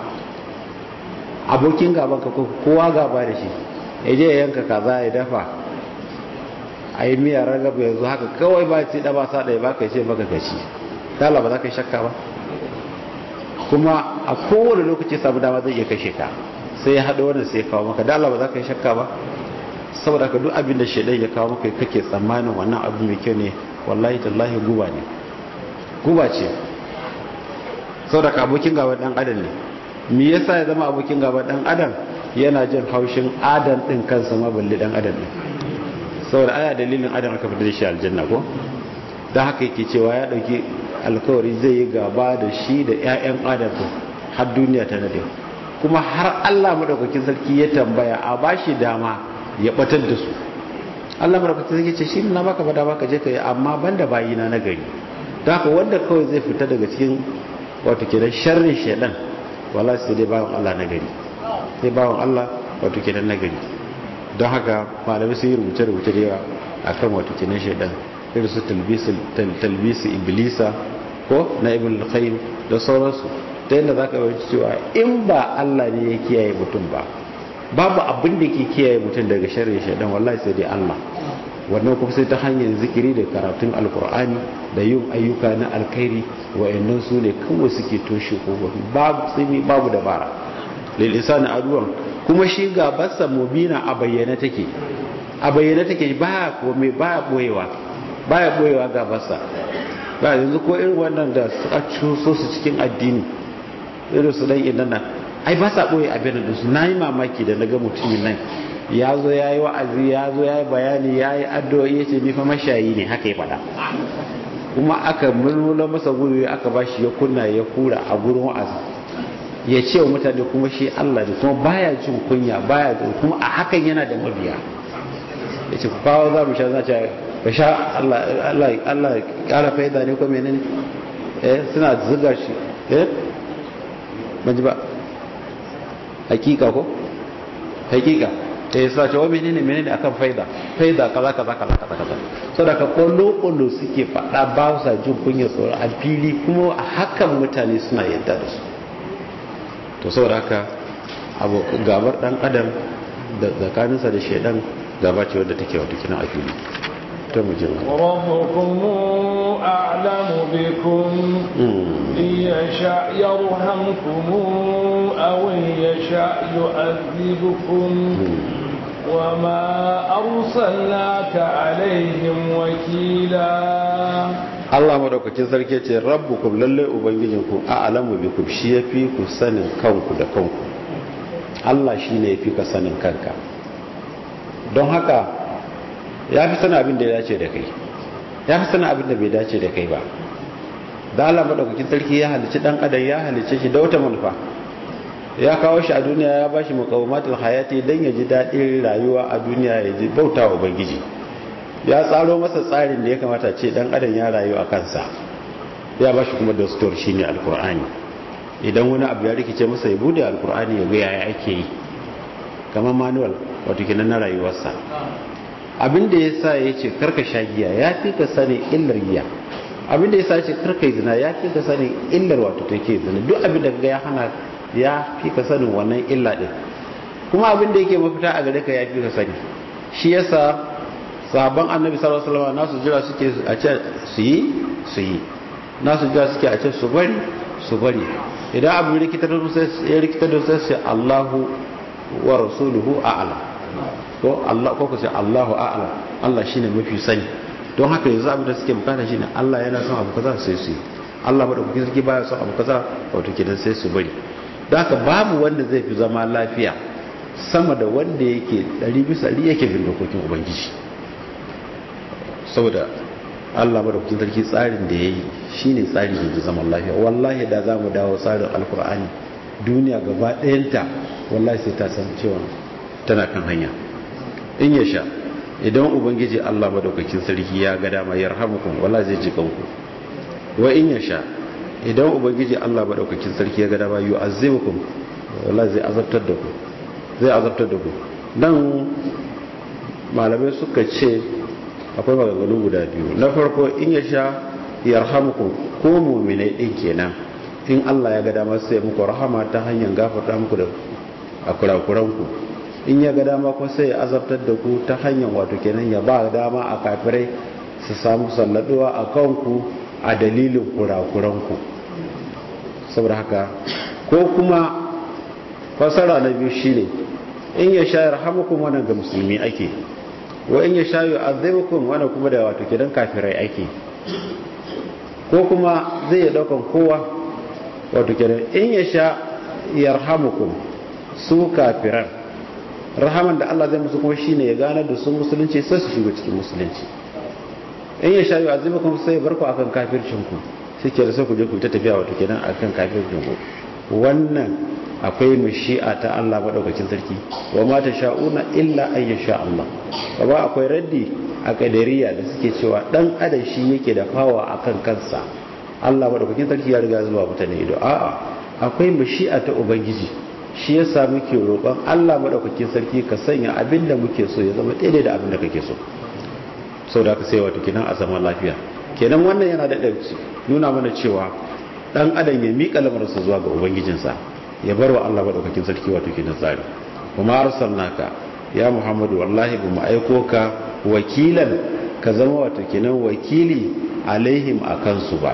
ko kowa gaba da shi, ya je ya yanka kaza ya dafa a yi miya ragaba yanzu haka kawai ba ce da ba sa ɗaya ba ka ce baka gaci, dala ba za ka yi shakka ba. kuma a kowane lokaci samu dama zai iya kashe ka, sai ya haɗa wannan sai ya kawo maka, dala ba za ka yi shakka ba. saboda ka duk abin da shaidan ya kawo maka kake tsammanin wannan abu mai kyau ne, wallahi tallahi guba ne, guba ce. saboda ka abokin gaba dan adam ne. me yasa ya zama abokin gaba dan adam? yana jin haushin adam din kansa ma balle dan adam din. saboda aya dalilin adam aka fitar da shi aljanna ko, dan haka yake cewa ya dauki alkawari zai yi gaba da shi da ƴaƴan adam har duniya ta nade, kuma har Allah madaukakin sarki ya tambaya a bashi dama ya batar da su. Allah madaukakin sarki ce shi na baka bada baka je kai, amma banda bayina na gari. dan haka wanda kawai zai fita daga cikin wato kenan sharrin shedan, wallahi sai dai bawon Allah na gari, sai bawon Allah wato kenan na gari. don haka malamai sun yi rubuce-rubuce da yawa akan wato kinan shaidan irin su talbisi iblisa ko na ibn al-qayyim da sauransu ta yadda za ka yi cewa in ba Allah ne ya kiyaye mutum ba babu abin da ke kiyaye mutum daga sharrin shaidan wallahi sai dai Allah. Wannan kuma sai ta hanyar zikiri da karatun alkur'ani da yin ayyuka na alkhairi wa'annan su ne kawai suke toshe kogofi babu tsimi babu dabara lil insani aduwan kuma shi gabarsa mubina a bayyane take baya kome baya boyewa gabarsa ba yanzu ko irin wannan da suka cuso su cikin addini irin su dan idan nan ai ba sa boye abin da su nayi mamaki da naga mutumin nan ya zo ya yi wa'azi ya zo ya yi bayani ya yi addu'o'i ya ce ni fa mashayi ne haka ya faɗa kuma aka mulmula masa guri aka ba shi ya kunna ya kura a gurin wa'azi ya ce wa mutane kuma shi Allah ne kuma baya jin kunya baya jin kuma a hakan yana da mabiya ya ce kawo za mu sha za ce ba sha Allah ƙara faida ne ko menene suna zuga shi ban ji ba hakika ko hakika ta yi sa cewa menene akan faida kaza so da ka kwallo suke faɗa ba sa jin kunya tsoro a fili kuma a hakan mutane suna yadda da su to saboda haka abu gabar dan adam da tsakaninsa da shaidan gaba ce wadda take wata kina a fili ta mu jira rabbukum a'lamu bikum yasha yarhamkum aw yasha yu'adhibukum وما أرسلناك عليهم وكيلا Allah madaukakin sarki ce rabbukum lalle ubangijinku a'lamu bikum shi yafi ku sanin kanku da kanku Allah shine yafi ka sanin kanka don haka yafi sanin abin da ya dace da kai yafi sanin abin da bai dace da kai ba da Allah madaukakin sarki ya halicci dan adam ya halicce shi da wata manufa ya kawo shi a duniya ya bashi muqawmatul hayati dan ya ji dadin rayuwa a duniya ya ji bautawa ubangiji ya tsaro masa tsarin da ya kamata ce dan adam ya rayu a kansa ya bashi kuma dastur shine alqur'ani idan wani abu ya rikice masa ya bude alqur'ani ya ga yaya ake yi kamar manual wato kenan na rayuwarsa abinda yasa yace karka sha giya yafi ka sani illar giya abinda yasa yace karka yi zina yafi ka sani illar wato take zina duk abinda kaga ya hana ya fi ka sanin wannan illa din kuma abinda yake mafita a gare ka ya fi ka sani shi yasa sahabban annabi sallallahu alaihi wasallam nasu jira suke a ce su yi nasu jira suke a ce su bari idan abu rikitar da sai Allahu wa rasuluhu a'lam ko Allah ko sai Allahu a'lam Allah shine mafi sani don haka yanzu abin da suke bukata shine Allah yana son abu kaza sai su yi Allah madaukakin sarki baya son abu kaza wato kidan sai su bari don haka babu wanda zai fi zama lafiya sama da wanda yake 100% yake bin dokokin ubangiji saboda Allah madaukakin sarki tsarin da yayi shine tsari da zaman lafiya wallahi da zamu dawo tsarin alkur'ani duniya gaba ɗayanta wallahi sai ta san cewa tana kan hanya in ya sha idan ubangiji Allah madaukakin sarki ya ga dama yarhamukum wallahi zai ji kanku wa in ya sha idan ubangiji Allah madaukakin sarki ya ga dama yu'azzibukum wallahi zai azabtar da ku dan malamai suka ce akwai maganganu guda biyu na farko in ya sha yarhamukum ko mu'minai din kenan in Allah ya ga dama sai muku rahama ta hanyar gafarta muku da akurakuranku in ya ga dama ko sai ya azabtar da ku ta hanyar wato kenan ya ba dama a kafirai su samu salladuwa a kanku a dalilin kurakuranku saboda haka ko kuma fasara na biyu shine in ya sha yarhamukum wannan ga musulmi ake wa in ya sha yu'adhibukum wannan kuma da wato kenan kafirai ake ko kuma zai daukan kowa wato kenan in ya sha yarhamukum su kafiran rahaman da Allah zai musu kuma shine ya gane da su musulunci sai su shiga cikin musulunci in ya sha yu'adhibukum sai barku akan kafircin ku sai ke da sai ku je ku ta tafiya wato kenan akan kafircin ku wannan akwai mashi'a ta Allah madaukakin sarki wa ma sha'una illa an yasha Allah ba akwai raddi a kadariya da suke cewa dan adam shi yake da fawa akan kansa Allah madaukakin sarki ya riga zuwa mutane ido a'a akwai mashi'a ta ubangiji shi yasa muke roƙon Allah madaukakin sarki ka sanya abin da muke so ya zama daidai da abin da kake so saboda ka sai wato kenan a zaman lafiya kenan wannan yana da nuna mana cewa dan adam ya miƙa lamarinsa zuwa ga ubangijinsa ya bar wa Allah madaukakin sarki wato kenan tsari kuma arsalnaka ya Muhammadu wallahi ba mu aiko ka wakilan ka zama wato kenan wakili alaihim akan su ba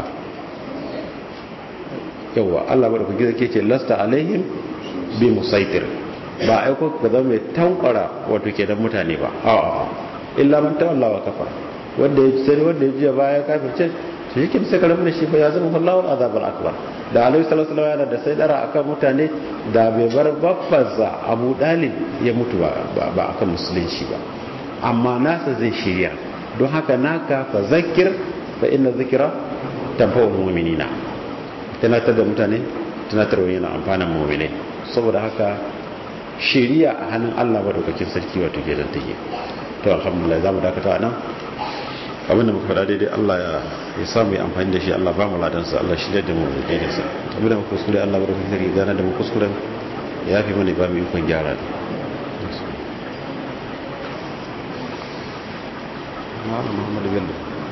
yawa Allah madaukakin sarki ce lasta alaihim bi musaitir ba aiko ka zama mai tankwara wato kenan mutane ba a'a illa man tawalla wa kafa wanda ya sai wanda ya jiya baya kafirce to yake sai karamin da shi fa ya zama wallahu azabul akbar da alaihi sallallahu alaihi wasallam da sai dara akan mutane da bai bar babbansa Abu Dalib ya mutu ba akan musulunci ba amma nasa zai shirya don haka naka fa zakir fa inna zikra tanfa'ul mu'minina tunatar da mutane tunatarwa yana amfanin mu'minai saboda haka shiriya a hannun Allah madaukakin sarki wato ke dan take to alhamdulillah zamu dakata nan abinda muka fada daidai Allah ya samu yi amfani da shi Allah ba mu ladansa Allah shirya da mu daidai sa abinda muka kuskure Allah madaukakin sarki gana da mu kuskuren ya fi mana ba mu ikon gyara Muhammad Bello